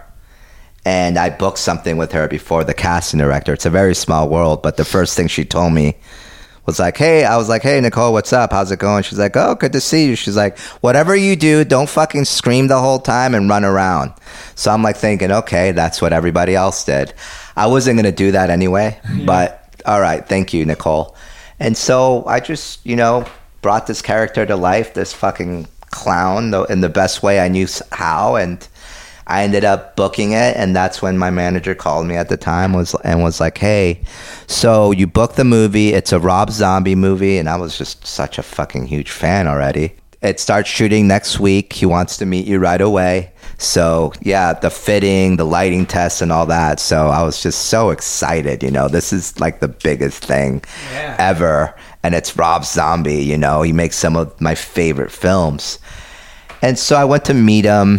And I booked something with her before, the casting director. It's a very small world, but the first thing she told me was like, I was like, hey, Nicole, what's up? How's it going? She's like, oh, good to see you. She's like, whatever you do, don't fucking scream the whole time and run around. So I'm like thinking, okay, that's what everybody else did. I wasn't going to do that anyway, but all right, thank you, Nicole. And so I just, brought this character to life, this fucking clown, in the best way I knew how, and I ended up booking it, and that's when my manager called me at the time was like, hey, so you booked the movie. It's a Rob Zombie movie, and I was just such a fucking huge fan already. It starts shooting next week. He wants to meet you right away. So, yeah, the fitting, the lighting test, and all that. So I was just so excited, This is like the biggest thing ever, and it's Rob Zombie, He makes some of my favorite films. And so I went to meet him,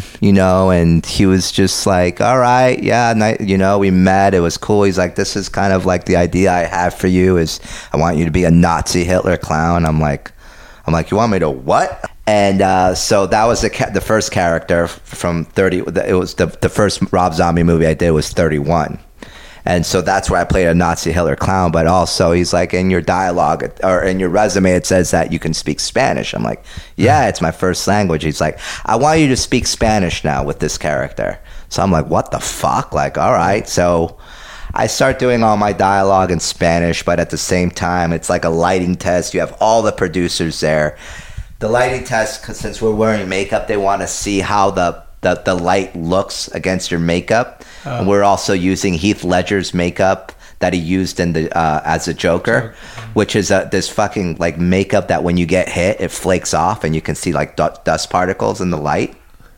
and he was just like, all right, yeah, we met. It was cool. He's like, this is kind of like the idea I have for you is I want you to be a Nazi Hitler clown. I'm like, you want me to what? And so that was the first character from 30. It was the first Rob Zombie movie I did was 31. And so that's where I played a Nazi Hitler clown. But also, he's like, in your dialogue or in your resume, it says that you can speak Spanish. I'm like, yeah, it's my first language. He's like, I want you to speak Spanish now with this character. So I'm like, what the fuck? Like, all right. So I start doing all my dialogue in Spanish, but at the same time, it's like a lighting test. You have all the producers there. The lighting test, 'cause since we're wearing makeup, they want to see how the light looks against your makeup. And we're also using Heath Ledger's makeup that he used in the as a Joker, which is this fucking like makeup that when you get hit, it flakes off and you can see like dust particles in the light.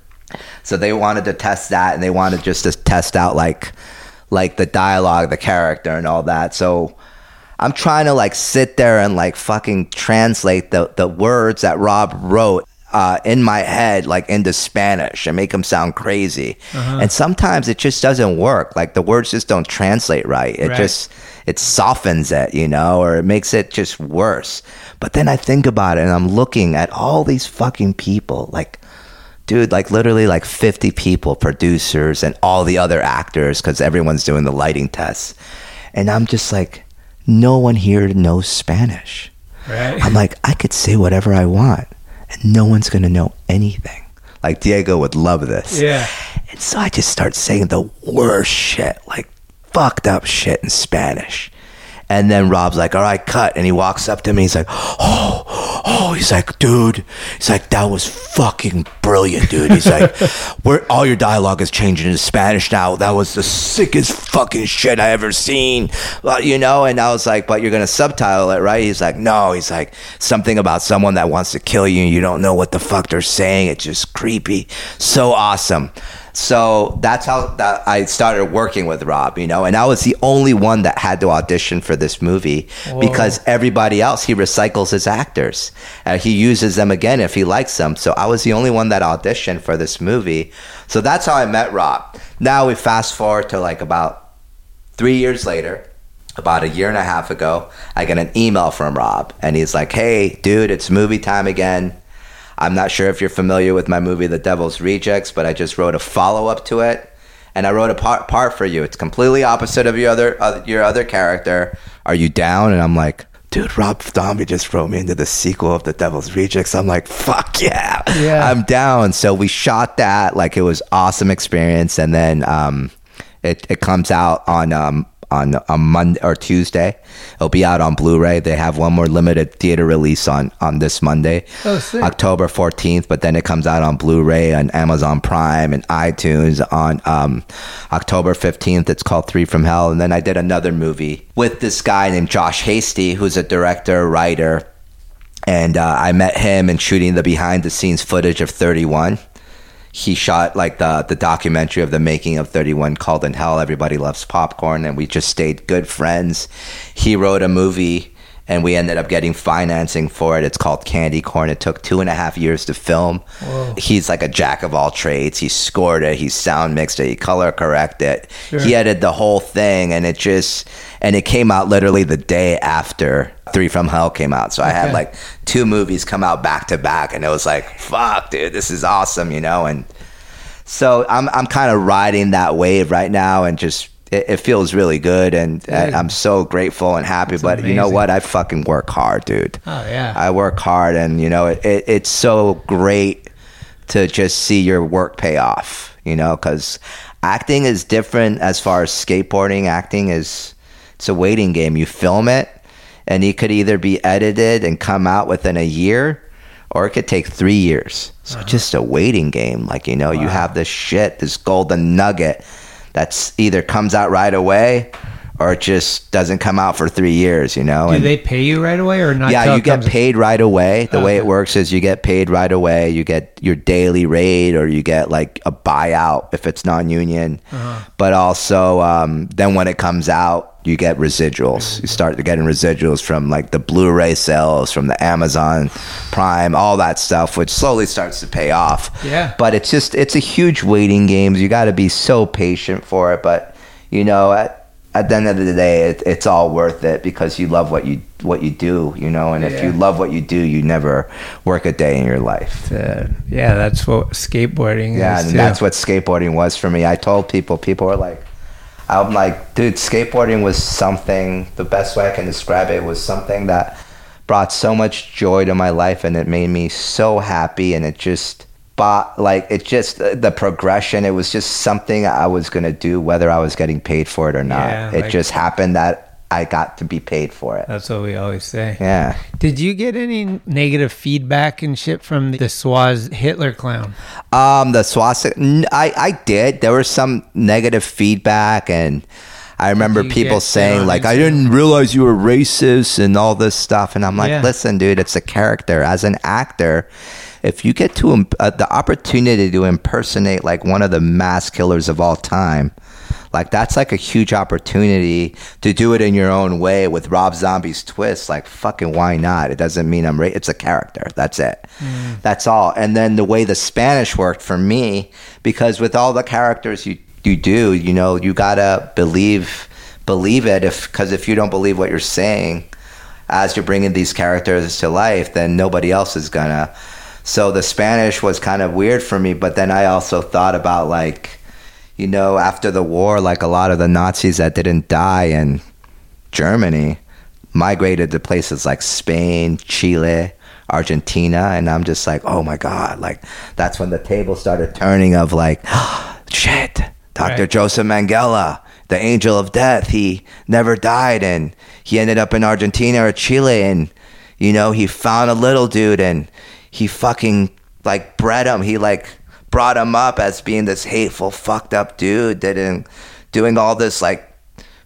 So they wanted to test that, and they wanted just to test out like the dialogue, the character, and all that. So I'm trying to like sit there and like fucking translate the words that Rob wrote in my head like into Spanish and make them sound crazy. And sometimes it just doesn't work. Like the words just don't translate right. It softens it, or it makes it just worse. But then I think about it, and I'm looking at all these fucking people, like, dude, like literally like 50 people, producers and all the other actors, because everyone's doing the lighting tests. And I'm just like, no one here knows Spanish. Right. I'm like, I could say whatever I want, and no one's going to know anything. Like, Diego would love this. Yeah. And so I just start saying the worst shit, like fucked up shit in Spanish. And then Rob's like, all right, cut. And he walks up to me. He's like, oh, he's like, dude. He's like, that was fucking brilliant, dude. He's like, all your dialogue is changing into Spanish now. That was the sickest fucking shit I ever seen. And I was like, but you're going to subtitle it, right? He's like, no. He's like, something about someone that wants to kill you and you don't know what the fuck they're saying. It's just creepy. So awesome. So that's how I started working with Rob, and I was the only one that had to audition for this movie. Whoa. Because everybody else, he recycles his actors. He uses them again if he likes them. So I was the only one that auditioned for this movie. So that's how I met Rob. Now we fast forward to like about 3 years later, about a year and a half ago, I get an email from Rob, and he's like, "Hey, dude, it's movie time again. I'm not sure if you're familiar with my movie, The Devil's Rejects, but I just wrote a follow-up to it, and I wrote a part for you. It's completely opposite of your other character. Are you down?" And I'm like, dude, Rob Zombie just wrote me into the sequel of The Devil's Rejects. I'm like, fuck yeah, I'm down. So we shot that. Like, it was awesome experience, and then it comes out on Monday or Tuesday. It'll be out on Blu-ray. They have one more limited theater release on this Monday, October 14th, but then it comes out on Blu-ray on Amazon Prime and iTunes on October 15th. It's called 3 from Hell. And then I did another movie with this guy named Josh Hasty, who's a director, writer, and I met him in shooting the behind-the-scenes footage of 31. He shot like the documentary of the making of 31 called In Hell, Everybody Loves Popcorn, and we just stayed good friends. He wrote a movie, and we ended up getting financing for it. It's called Candy Corn. It took 2.5 years to film. Whoa. He's like a jack of all trades. He scored it, he sound mixed it, he color corrected it. Sure. He edited the whole thing, and it came out literally the day after 3 from Hell came out. So I had like 2 movies come out back to back, and it was like, fuck, dude, this is awesome, And so I'm kind of riding that wave right now, and just it feels really good, and I'm so grateful and happy. That's but amazing. You know what? I fucking work hard, dude. Oh yeah, I work hard, and it's so great to just see your work pay off. Because acting is different as far as skateboarding. Acting it's a waiting game. You film it, and it could either be edited and come out within a year, or it could take 3 years. So just a waiting game. Like, you have this golden nugget that's either comes out right away, or it just doesn't come out for 3 years, Do they pay you right away or not? Yeah, you get paid right away. The way it works is you get paid right away. You get your daily rate, or you get like a buyout if it's non-union. But also, then when it comes out, you get residuals. You start getting residuals from like the Blu-ray sales, from the Amazon Prime, all that stuff, which slowly starts to pay off. Yeah. But it's a huge waiting game. You got to be so patient for it. But, at the end of the day, it's all worth it, because you love what you do, and if you love what you do, you never work a day in your life. Yeah, that's what skateboarding is. Yeah, and that's what skateboarding was for me. I told people were like, I'm like, dude, skateboarding was something, the best way I can describe it was something that brought so much joy to my life, and it made me so happy, and the progression, it was just something I was going to do whether I was getting paid for it or not. Yeah, it just happened that I got to be paid for it. That's what we always say. Yeah. Did you get any negative feedback and shit from the Swaz Hitler clown? The Swaz, I did. There was some negative feedback, and I remember people saying like, I didn't realize you were racist and all this stuff. And I'm like, listen, dude, it's a character. As an actor, if you get to the opportunity to impersonate like one of the mass killers of all time, like that's like a huge opportunity to do it in your own way with Rob Zombie's twist. Like, fucking why not? It doesn't mean it's a character. That's it. That's all. And then the way the Spanish worked for me, because with all the characters you do, you gotta believe it. Because if you don't believe what you're saying as you're bringing these characters to life, then nobody else is gonna. So the Spanish was kind of weird for me, but then I also thought about like, after the war, like a lot of the Nazis that didn't die in Germany migrated to places like Spain, Chile, Argentina, and I'm just like, oh my God, like that's when the table started turning of like, shit, Dr. Joseph Mengele, the angel of death, he never died, and he ended up in Argentina or Chile, and he found a little dude, and he fucking like bred him. He like brought him up as being this hateful, fucked up dude, doing all this like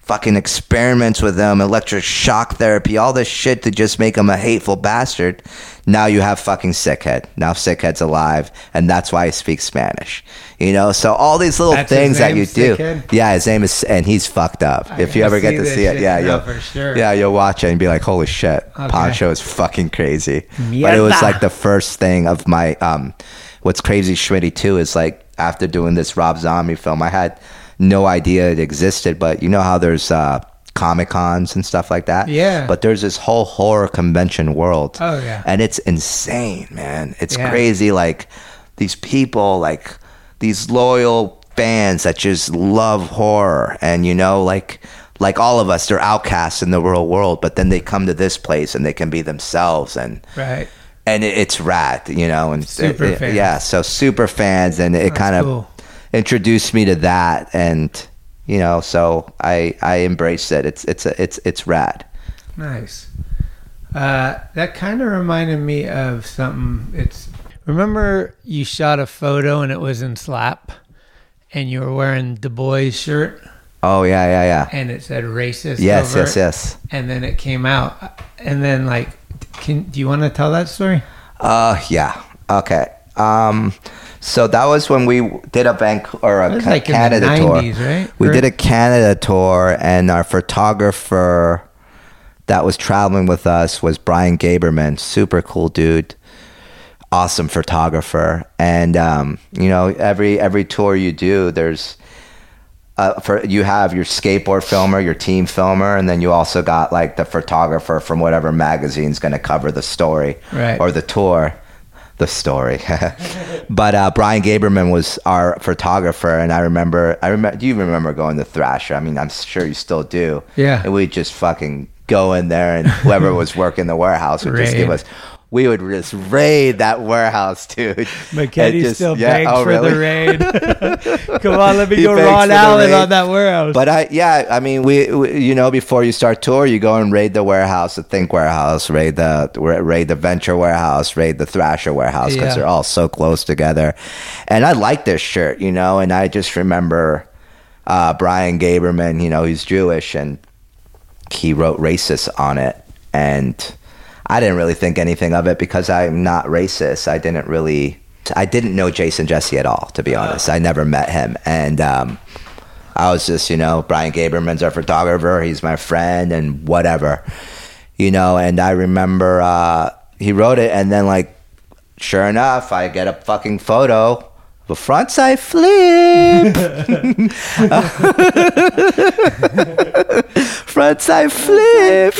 fucking experiments with him, electric shock therapy, all this shit to just make him a hateful bastard. Now you have fucking Sickhead. Now Sickhead's alive, and that's why he speaks Spanish. You know, so all these little things that you do. Sickhead? Yeah, his name is, and he's fucked up. If you ever get to see it, for sure. you'll watch it and be like, holy shit, Okay. Pancho is fucking crazy. Mierda. But it was like the first thing of my, what's crazy, Schmitty, too, is like after doing this Rob Zombie film, I had no idea it existed, but you know how there's Comic-Cons and stuff like that? Yeah. But there's this whole horror convention world. Oh, yeah. And it's insane, man. It's crazy. Like these people, like these loyal fans that just love horror. And, you know, like all of us, they're outcasts in the real world, but then they come to this place and they can be themselves. And Right. and it's rad, you know. And Super fans. Yeah, so super fans. And it kind of cool. introduced me to that. And, you know, so I embraced it. It's rad. Nice. That kind of reminded me of something. Remember you shot a photo and it was in Slap, and you were wearing Du Bois shirt, Oh, yeah. and it said racist. Yes, over it, yes. And then it came out, and then like, do you want to tell that story? Yeah. Okay. So that was when we did a It was like Canada in the 90s, tour. right? We did a Canada tour, and our photographer that was traveling with us was Brian Gaberman. Super cool dude. Awesome photographer. And you know, every tour you do, there's you have your skateboard filmer, your team filmer, and then you also got like the photographer from whatever magazine's going to cover the story, Right. or the tour. The story. But Brian Gaberman was our photographer, and I remember, do you remember going to Thrasher? I mean, I'm sure you still do. Yeah. And we'd just fucking go in there, and whoever was working the warehouse would just give us, we would just raid that warehouse, dude. McKenny still begged for really? the raid. Come on, let me He go begs Ron for the Allen raid. on that warehouse. But I mean, we you know, before you start tour, you go and raid the warehouse, the Think warehouse, raid the Venture warehouse, raid the Thrasher warehouse, because Yeah. they're all so close together. And I like this shirt, you know, and I just remember Brian Gaberman, you know, he's Jewish, and he wrote racist on it, and I didn't really think anything of it because I'm not racist. I didn't know Jason Jesse at all, to be honest. I never met him. And I was just, you know, Brian Gaberman's our photographer. He's my friend and whatever, you know. And I remember he wrote it, and then, like, sure enough, I get a fucking photo of a frontside flip. Frontside flip.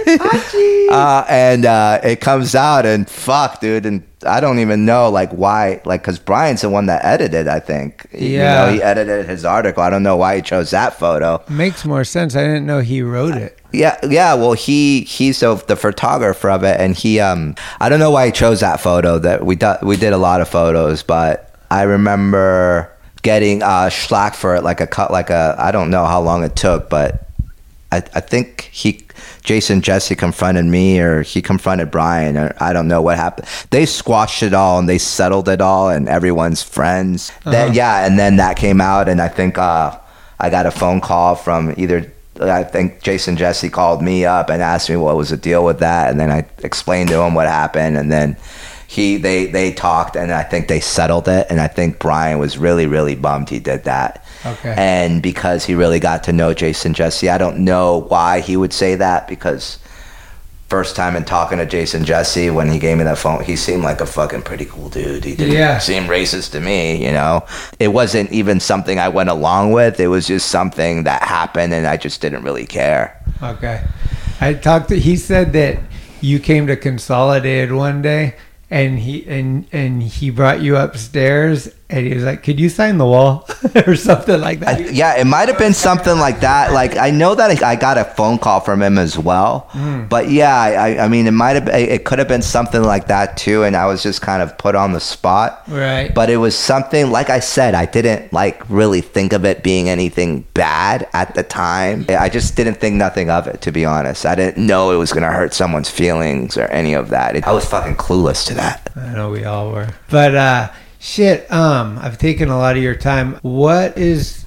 And it comes out, and fuck, dude, and I don't even know like why, like, because Brian's the one that edited, I think. Yeah. You know, he edited his article. I don't know why he chose that photo. Makes more sense. I didn't know he wrote it. Yeah. Well, he's the photographer of it, and he I don't know why he chose that photo. That we did a lot of photos, but I remember getting schlack for it, like a I don't know how long it took, but I think Jason Jesse confronted me, or he confronted Brian, or I don't know what happened. They squashed it all and they settled it all, and everyone's friends. And then that came out, and I think I got a phone call from I think Jason Jesse called me up and asked me what was the deal with that, and then I explained to him what happened, and then they talked, and I think they settled it, and I think Brian was really, really bummed he did that. Okay. And because he really got to know Jason Jesse, I don't know why he would say that, because first time in talking to Jason Jesse, when he gave me that phone, he seemed like a fucking pretty cool dude. He didn't seem racist to me, you know. It wasn't even something I went along with. It was just something that happened, and I just didn't really care. Okay. He said that you came to Consolidated one day, and he brought you upstairs, and he was like, "Could you sign the wall?" or something like that. It might have been something like that. Like, I know that I got a phone call from him as well. But yeah, I mean, it could have been something like that too, and I was just kind of put on the spot. Right. But it was something, like I said, I didn't like really think of it being anything bad at the time. I just didn't think nothing of it, to be honest. I didn't know it was going to hurt someone's feelings or any of that. I was fucking clueless to that. I know we all were. But shit, I've taken a lot of your time. What is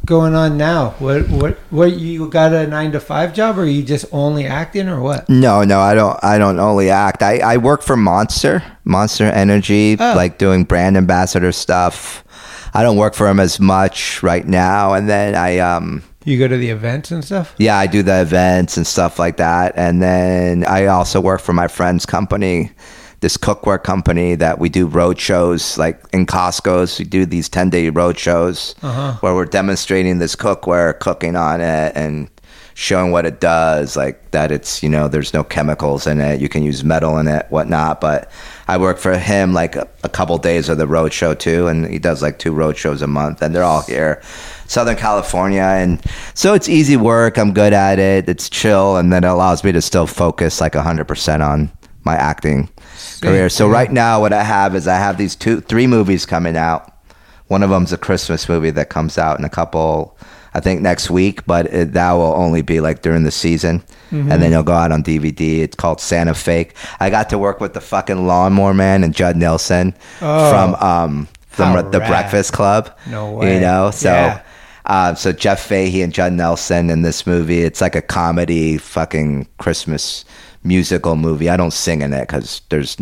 going on now? What you got a 9-to-5 job, or are you just only acting, or what? No, I don't only act. I work for Monster Energy, like doing brand ambassador stuff. I don't work for them as much right now. And then you go to the events and stuff? Yeah, I do the events and stuff like that. And then I also work for my friend's company, this cookware company that we do road shows, like in Costco's. We do these 10-day road shows where we're demonstrating this cookware, cooking on it, and showing what it does, like that it's, there's no chemicals in it. You can use metal in it, whatnot. But I work for him like a couple days of the road show too, and he does like 2 road shows a month, and they're all here, Southern California. And so it's easy work. I'm good at it. It's chill, and then it allows me to still focus like 100% on my acting career. So right now what I have these 3 movies coming out. One of them's a Christmas movie that comes out in a couple, I think next week, but that will only be like during the season. And then it'll go out on DVD. It's called Santa Fake. I got to work with the fucking Lawnmower Man and Judd Nelson from the Breakfast Club. No way. So Jeff Fahey and Judd Nelson in this movie. It's like a comedy fucking Christmas musical movie. I don't sing in it because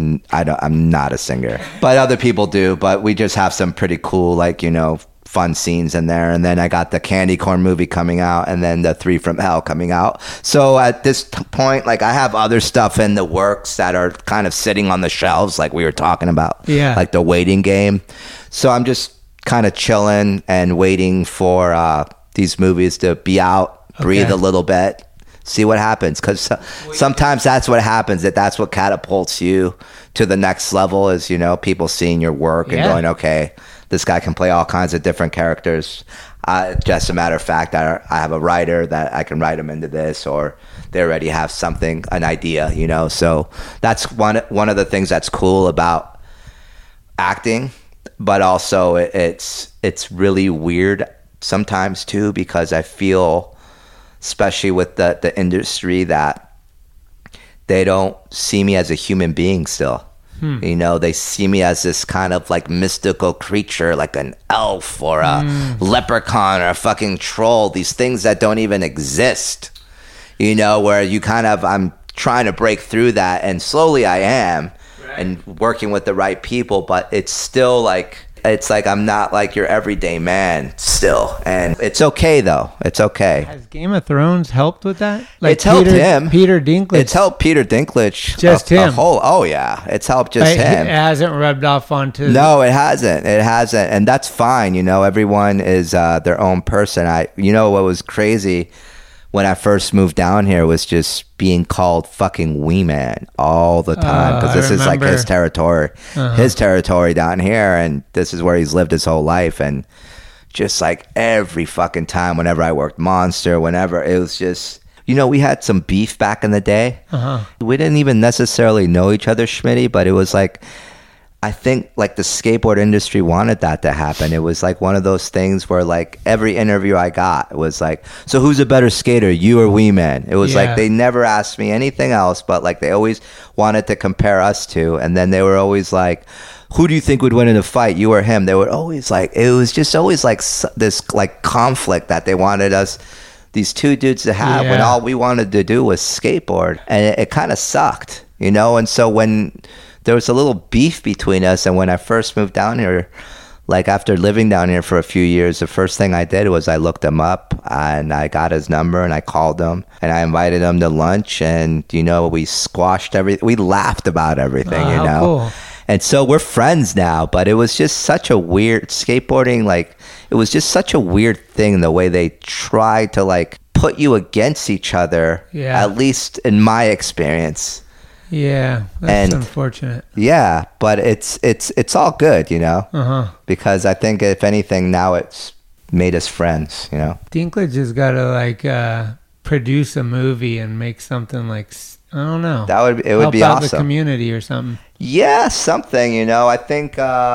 I'm not a singer, but other people do. But we just have some pretty cool, fun scenes in there. And then I got the Candy Corn movie coming out, and then the 3 from Hell coming out. So at this point, I have other stuff in the works that are kind of sitting on the shelves, like we were talking about, like the waiting game. So I'm just kind of chilling and waiting for these movies to be out, breathe a little bit, see what happens, because sometimes that's what happens. That's what catapults you to the next level, is people seeing your work and going, okay, this guy can play all kinds of different characters. Just a matter of fact, I have a writer that I can write them into this, or they already have something, an idea, so that's one of the things that's cool about acting. But also it's really weird sometimes too, because I feel, especially with the industry, that they don't see me as a human being still. They see me as this kind of like mystical creature, like an elf or a leprechaun or a fucking troll, these things that don't even exist, where I'm trying to break through that, and slowly I am, and working with the right people, but it's still it's like I'm not like your everyday man still. And it's okay though. It's okay. Has Game of Thrones helped with that? It's helped him. Peter Dinklage. It's helped Peter Dinklage. Just him. Oh yeah. It's helped just him. It hasn't rubbed off onto. No, it hasn't. And that's fine. Everyone is their own person. What was crazy when I first moved down here was just being called fucking Wee Man all the time, because this is like his territory down here, and this is where he's lived his whole life. And just like every fucking time, whenever I worked Monster, whenever, it was just, we had some beef back in the day. We didn't even necessarily know each other, Schmitty, but it was like, I think like the skateboard industry wanted that to happen. It was like one of those things where like every interview I got was like, so who's a better skater, you or Wee Man? It was like they never asked me anything else, but like they always wanted to compare us to. And then they were always like, who do you think would win in a fight, you or him? They were always like, it was just always like this like conflict that they wanted us, these 2 dudes, to have when all we wanted to do was skateboard. And it kind of sucked, And so when there was a little beef between us, and when I first moved down here, like after living down here for a few years, the first thing I did was I looked him up, and I got his number, and I called him, and I invited him to lunch, and we squashed everything. We laughed about everything, Cool. And so we're friends now. But it was just such a weird skateboarding, like it was just such a weird thing, the way they tried to like put you against each other, at least in my experience. Yeah, that's unfortunate. Yeah, but it's all good, because I think if anything, now it's made us friends, Dinklage has got to like produce a movie and make something like, I don't know. It would be help out awesome. The community or something. Yeah, something, I think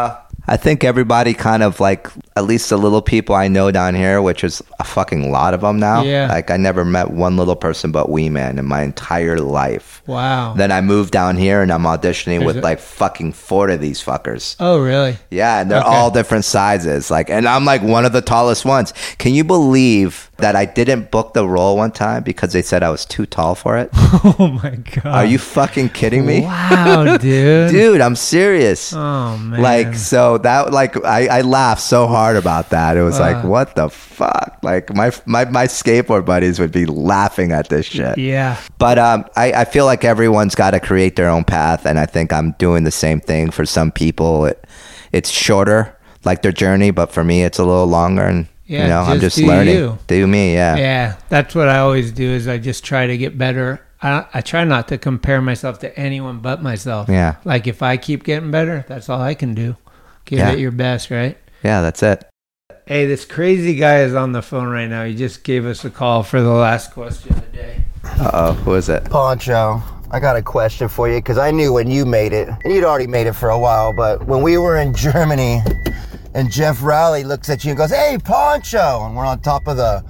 I think everybody kind of like, at least the little people I know down here, which is a fucking lot of them now. Yeah. Like I never met one little person but Wee Man in my entire life. Wow. Then I moved down here and I'm auditioning with like fucking 4 of these fuckers. Oh, really? Yeah, and they're all different sizes. Like, and I'm like one of the tallest ones. Can you believe that I didn't book the role one time because they said I was too tall for it? Oh my God. Are you fucking kidding me? Wow, dude. Dude, I'm serious. Oh, man. Like, so that, like, I laughed so hard about that. It was like, what the fuck? Like, my skateboard buddies would be laughing at this shit. Yeah. But I feel like everyone's got to create their own path, and I think I'm doing the same thing. For some people, it's shorter, like their journey, but for me, it's a little longer, and Yeah, you know, I'm just do learning. you. Do me, yeah. Yeah, that's what I always do is I just try to get better. I try not to compare myself to anyone but myself. Yeah. Like if I keep getting better, that's all I can do. Give Yeah. it your best, right? Yeah, that's it. Hey, this crazy guy is on the phone right now. He just gave us a call for the last question of the day. Uh-oh, who is it? Poncho, I got a question for you because I knew when you made it, and you'd already made it for a while, but when we were in Germany and Jeff Rowley looks at you and goes, "Hey, Poncho," and we're on top of the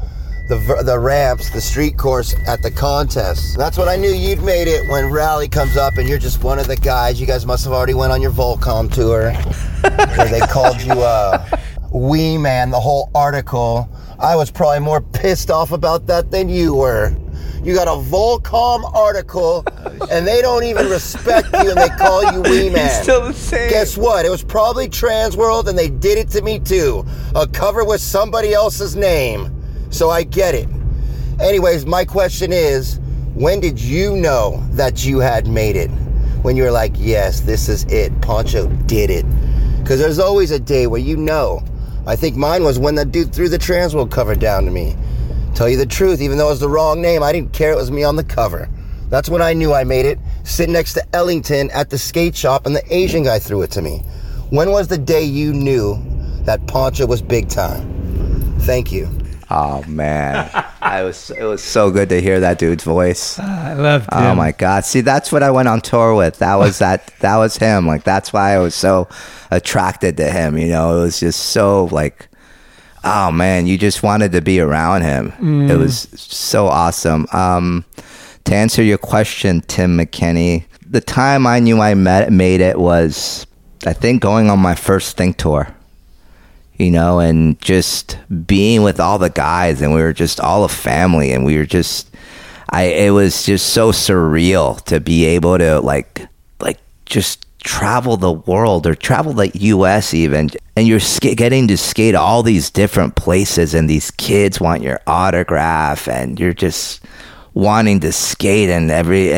ramps, the street course at the contest. That's when I knew you'd made it, when Rowley comes up and you're just one of the guys. You guys must have already went on your Volcom tour where they called you Wee Man, the whole article. I was probably more pissed off about that than you were. You got a Volcom article and they don't even respect you and they call you Wee Man. He's still the same. Guess what? It was probably Transworld and they did it to me too. A cover with somebody else's name. So I get it. Anyways, my question is, when did you know that you had made it? When you were like, yes, this is it. Poncho did it. Because there's always a day where you know. I think mine was when that dude threw the Transworld cover down to me. Tell you the truth, even though it was the wrong name, I didn't care it was me on the cover. That's when I knew I made it, sitting next to Ellington at the skate shop and the Asian guy threw it to me. When was the day you knew that Poncho was big time? Thank you. Oh man, it was so good to hear that dude's voice. I loved him. Oh my God! See, that's what I went on tour with. That was him. Like that's why I was so attracted to him. You know, it was just so like, oh man, you just wanted to be around him. It was so awesome. To answer your question, Tim McKinney, the time I knew I made it was, I think, going on my first Think tour. You know, and just being with all the guys, and we were just all a family, and we were just, it was just so surreal to be able to like just travel the world or travel the US even, and you're getting to skate all these different places, and these kids want your autograph, and you're just wanting to skate, and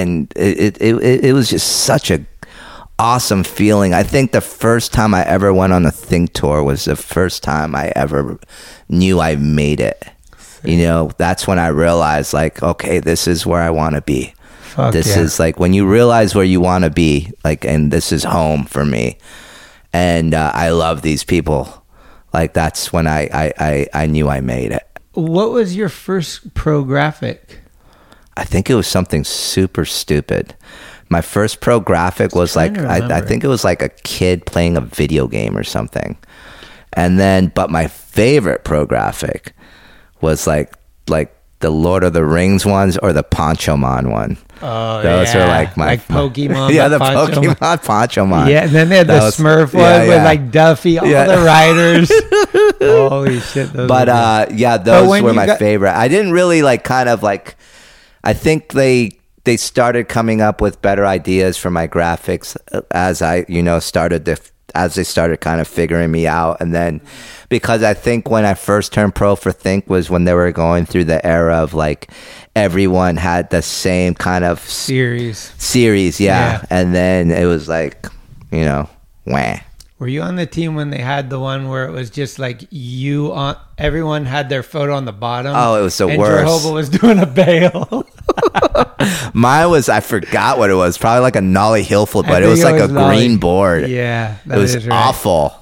it was just such a awesome feeling. I think the first time I ever went on a Think tour was the first time I ever knew I made it. You know, that's when I realized, like, okay, this is where I want to be. This is like when you realize where you want to be, like, and this is home for me. And I love these people. Like, that's when I knew I made it. What was your first pro graphic? I think it was something super stupid. My first pro graphic was like, I think it was like a kid playing a video game or something. And then, but my favorite pro graphic was like the Lord of the Rings ones or the Ponchomon one. Oh, those are like my Pokemon. Yeah, the Pokemon Ponchomon. Yeah, and then they had the Smurf one with like Duffy, all the riders. Holy shit. But yeah, those were my favorite. I didn't really like kind of like, I think they started coming up with better ideas for my graphics as I, you know, as they started kind of figuring me out. And then because I think when I first turned pro for Think was when they were going through the era of like everyone had the same kind of series. Yeah. And then it was like, you know, wah. Were you on the team when they had the one where it was just like you on, everyone had their photo on the bottom? Oh, it was the worst. And Jehovah was doing a bail. Mine was, I forgot what it was. Probably like a Nollie Hillfoot, but it was like a green board. Yeah. It was awful.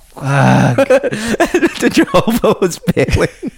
The Jehovah was bailing.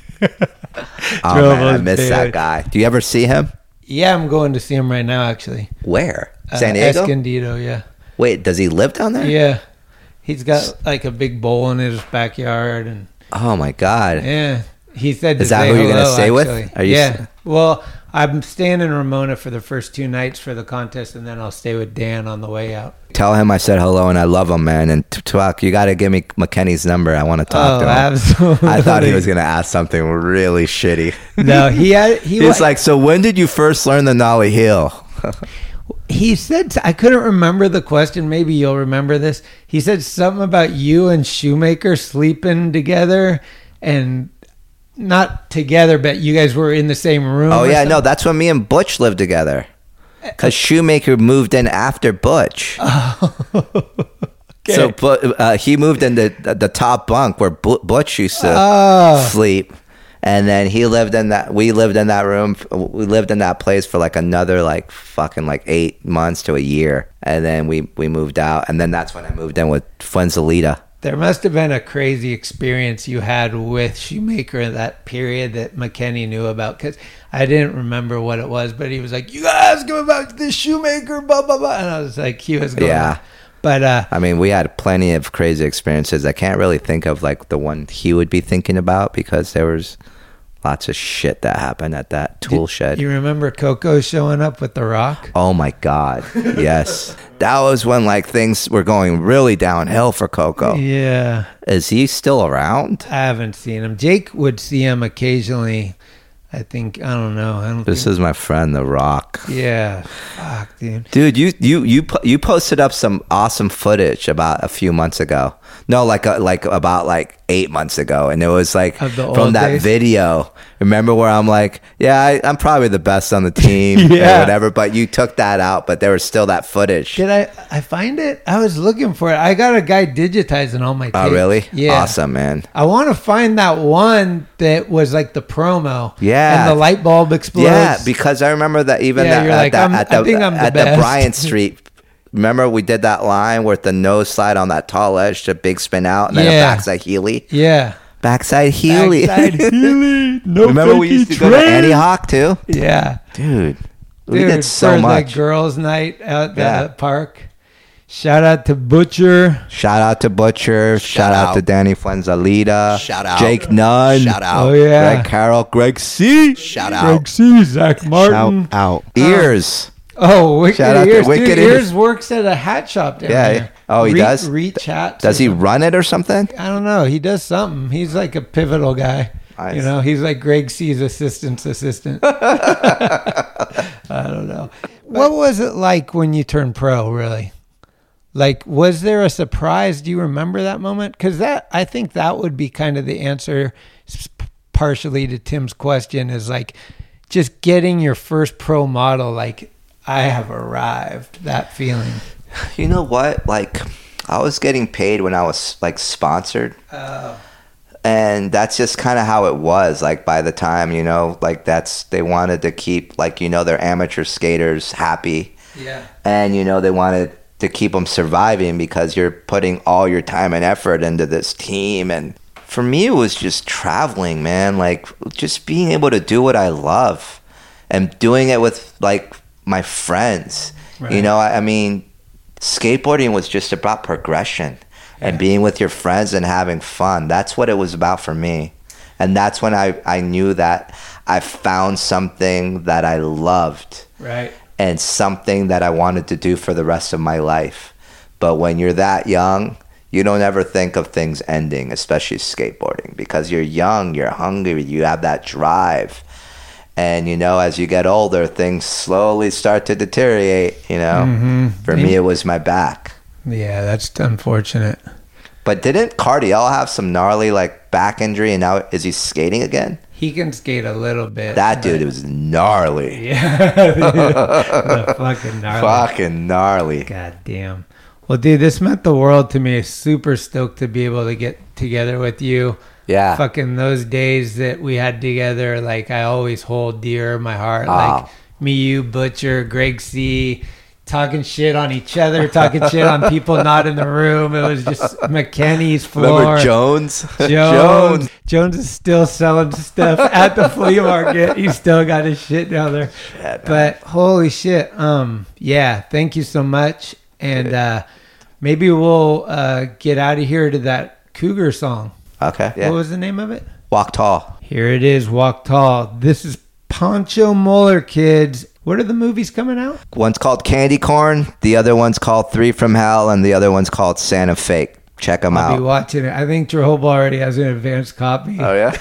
Oh man, I miss that guy. Do you ever see him? Yeah, I'm going to see him right now, actually. Where? San Diego? Escondido, yeah. Wait, does he live down there? Yeah. He's got like a big bowl in his backyard, and Oh my God. yeah, he said to Is that say who you're gonna hello, stay with? actually. Are you Yeah. Well, I'm staying in Ramona for the first 2 nights for the contest, and then I'll stay with Dan on the way out. Tell him I said hello and I love him, man. And Twak, you got to give me McKenny's number. I want to talk to him. Absolutely. I thought he was going to ask something really shitty. No, He's like, so when did you first learn the Nollie heel? He said, I couldn't remember the question. Maybe you'll remember this. He said something about you and Shoemaker sleeping together, and not together, but you guys were in the same room. Oh, or yeah, something. no, that's when me and Butch lived together. Because Shoemaker moved in after Butch. Okay. So he moved in the top bunk where Butch used to sleep. And then he lived in that. We lived in that room. We lived in that place for like another like fucking like 8 months to a year, and then we moved out. And then that's when I moved in with Fuenzalita. There must have been a crazy experience you had with Shoemaker in that period that McKenny knew about, because I didn't remember what it was, but he was like, "You gotta ask him about this Shoemaker, blah blah blah," and I was like, he was going. Yeah. But I mean, we had plenty of crazy experiences. I can't really think of like the one he would be thinking about, because there was lots of shit that happened at that tool shed. You remember Coco showing up with The Rock? Oh my God. Yes. That was when like things were going really downhill for Coco. Yeah. Is he still around? I haven't seen him. Jake would see him occasionally. I think, I don't know. This is my friend, The Rock. Yeah. Fuck, dude. Dude, you posted up some awesome footage about a few months ago. No, like about 8 months ago, and it was like Of the from old that days? video. Remember where I'm like, yeah, I'm probably the best on the team, Yeah. or whatever. But you took that out, but there was still that footage. Did I find it? I was looking for it. I got a guy digitizing all my tapes. Oh, really? Yeah. Awesome, man. I want to find that one that was like the promo. Yeah. And the light bulb explodes. Yeah, because I remember that even Yeah, that, you're like, I think I'm the at best. the Bryant Street. Remember we did that line with the nose slide on that tall edge to big spin out, and then a Yeah. backside Healy. Yeah. Backside Healy. Backside Healy. No Remember we used to go to Annie Hawk too? Yeah. Dude, we Dude, did so for much. the girls' night at the Yeah. park. Shout out to Butcher. Shout out to Butcher. Shout out to Danny Fuenzalita. Shout out. Jake Nunn. Shout out. Oh, yeah. Greg Carroll. Greg C. Shout out. Greg C. Zach Martin. Shout out. Ears. Oh, Wicked Shout out to Ears. Wicked Dude, Ears. Ears works at a hat shop down Yeah. here. Oh, he does? Reach hats. Does or he something. run it or something? I don't know. He does something. He's like a pivotal guy. Nice. You know, he's like Greg C's assistant's assistant. I don't know. What was it like when you turned pro, really? Like, was there a surprise? Do you remember that moment? Because I think that would be kind of the answer partially to Tim's question, is like just getting your first pro model, like, I have arrived, that feeling. You know what? Like, I was getting paid when I was like sponsored. And that's just kind of how it was. Like, by the time, you know, like they wanted to keep, like, you know, their amateur skaters happy. Yeah. And, you know, they wanted to keep them surviving because you're putting all your time and effort into this team. And for me, it was just traveling, man. Like, just being able to do what I love and doing it with, like, my friends. Right. You know, I mean, skateboarding was just about progression and being with your friends and having fun. That's what it was about for me. And that's when I knew that I found something that I loved. Right. And something that I wanted to do for the rest of my life. But when you're that young, you don't ever think of things ending, especially skateboarding, because you're young, you're hungry, you have that drive. And, you know, as you get older, things slowly start to deteriorate, you know. Mm-hmm. For me, it was my back. Yeah, that's unfortunate. But didn't Cardiel have some gnarly, like, back injury, and now is he skating again? He can skate a little bit. That dude was gnarly. Yeah. The fucking gnarly. Fucking gnarly. God damn. Well, dude, this meant the world to me. Super stoked to be able to get together with you. Yeah. Fucking those days that we had together, like, I always hold dear in my heart. Like, me, you, Butcher, Greg C., talking shit on each other, talking shit on people not in the room. It was just McKenny's floor. Remember Jones? Jones is still selling stuff at the flea market. He's still got his shit down there. Shit, but holy shit. Yeah, thank you so much. And Maybe we'll get out of here to that Cougar song. Okay. Yeah. What was the name of it? Walk Tall. Here it is, Walk Tall. This is Poncho Muller, kids. What are the movies coming out? One's called Candy Corn. The other one's called 3 from Hell. And the other one's called Santa Fake. Check them I'll out. be watching it. I think Jehovah already has an advanced copy. Oh, yeah?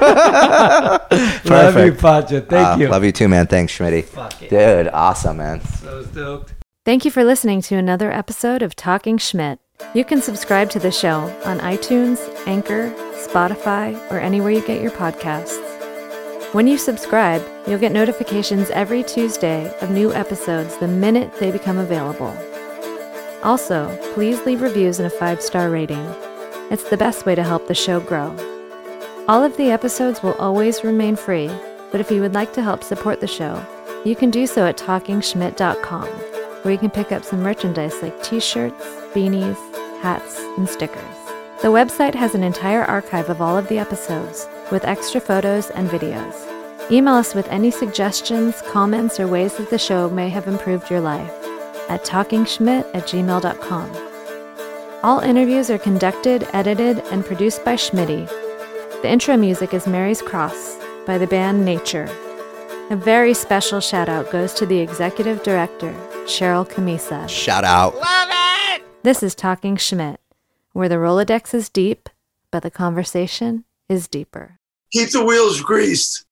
Love you, Poncho. Thank you. Love you too, man. Thanks, Schmitty. Fuck it. Dude, awesome, man. So stoked. Thank you for listening to another episode of Talking Schmidt. You can subscribe to the show on iTunes, Anchor, Spotify, or anywhere you get your podcasts. When you subscribe, you'll get notifications every Tuesday of new episodes the minute they become available. Also, please leave reviews and a 5-star rating. It's the best way to help the show grow. All of the episodes will always remain free, but if you would like to help support the show, you can do so at TalkingSchmidt.com, where you can pick up some merchandise like t-shirts, beanies, hats, and stickers. The website has an entire archive of all of the episodes, with extra photos and videos. Email us with any suggestions, comments, or ways that the show may have improved your life at talkingschmidt@gmail.com. All interviews are conducted, edited, and produced by Schmitty. The intro music is Mary's Cross by the band Nature. A very special shout out goes to the executive director, Cheryl Camisa. Shout out. This is Talking Schmidt, where the Rolodex is deep, but the conversation is deeper. Keep the wheels greased.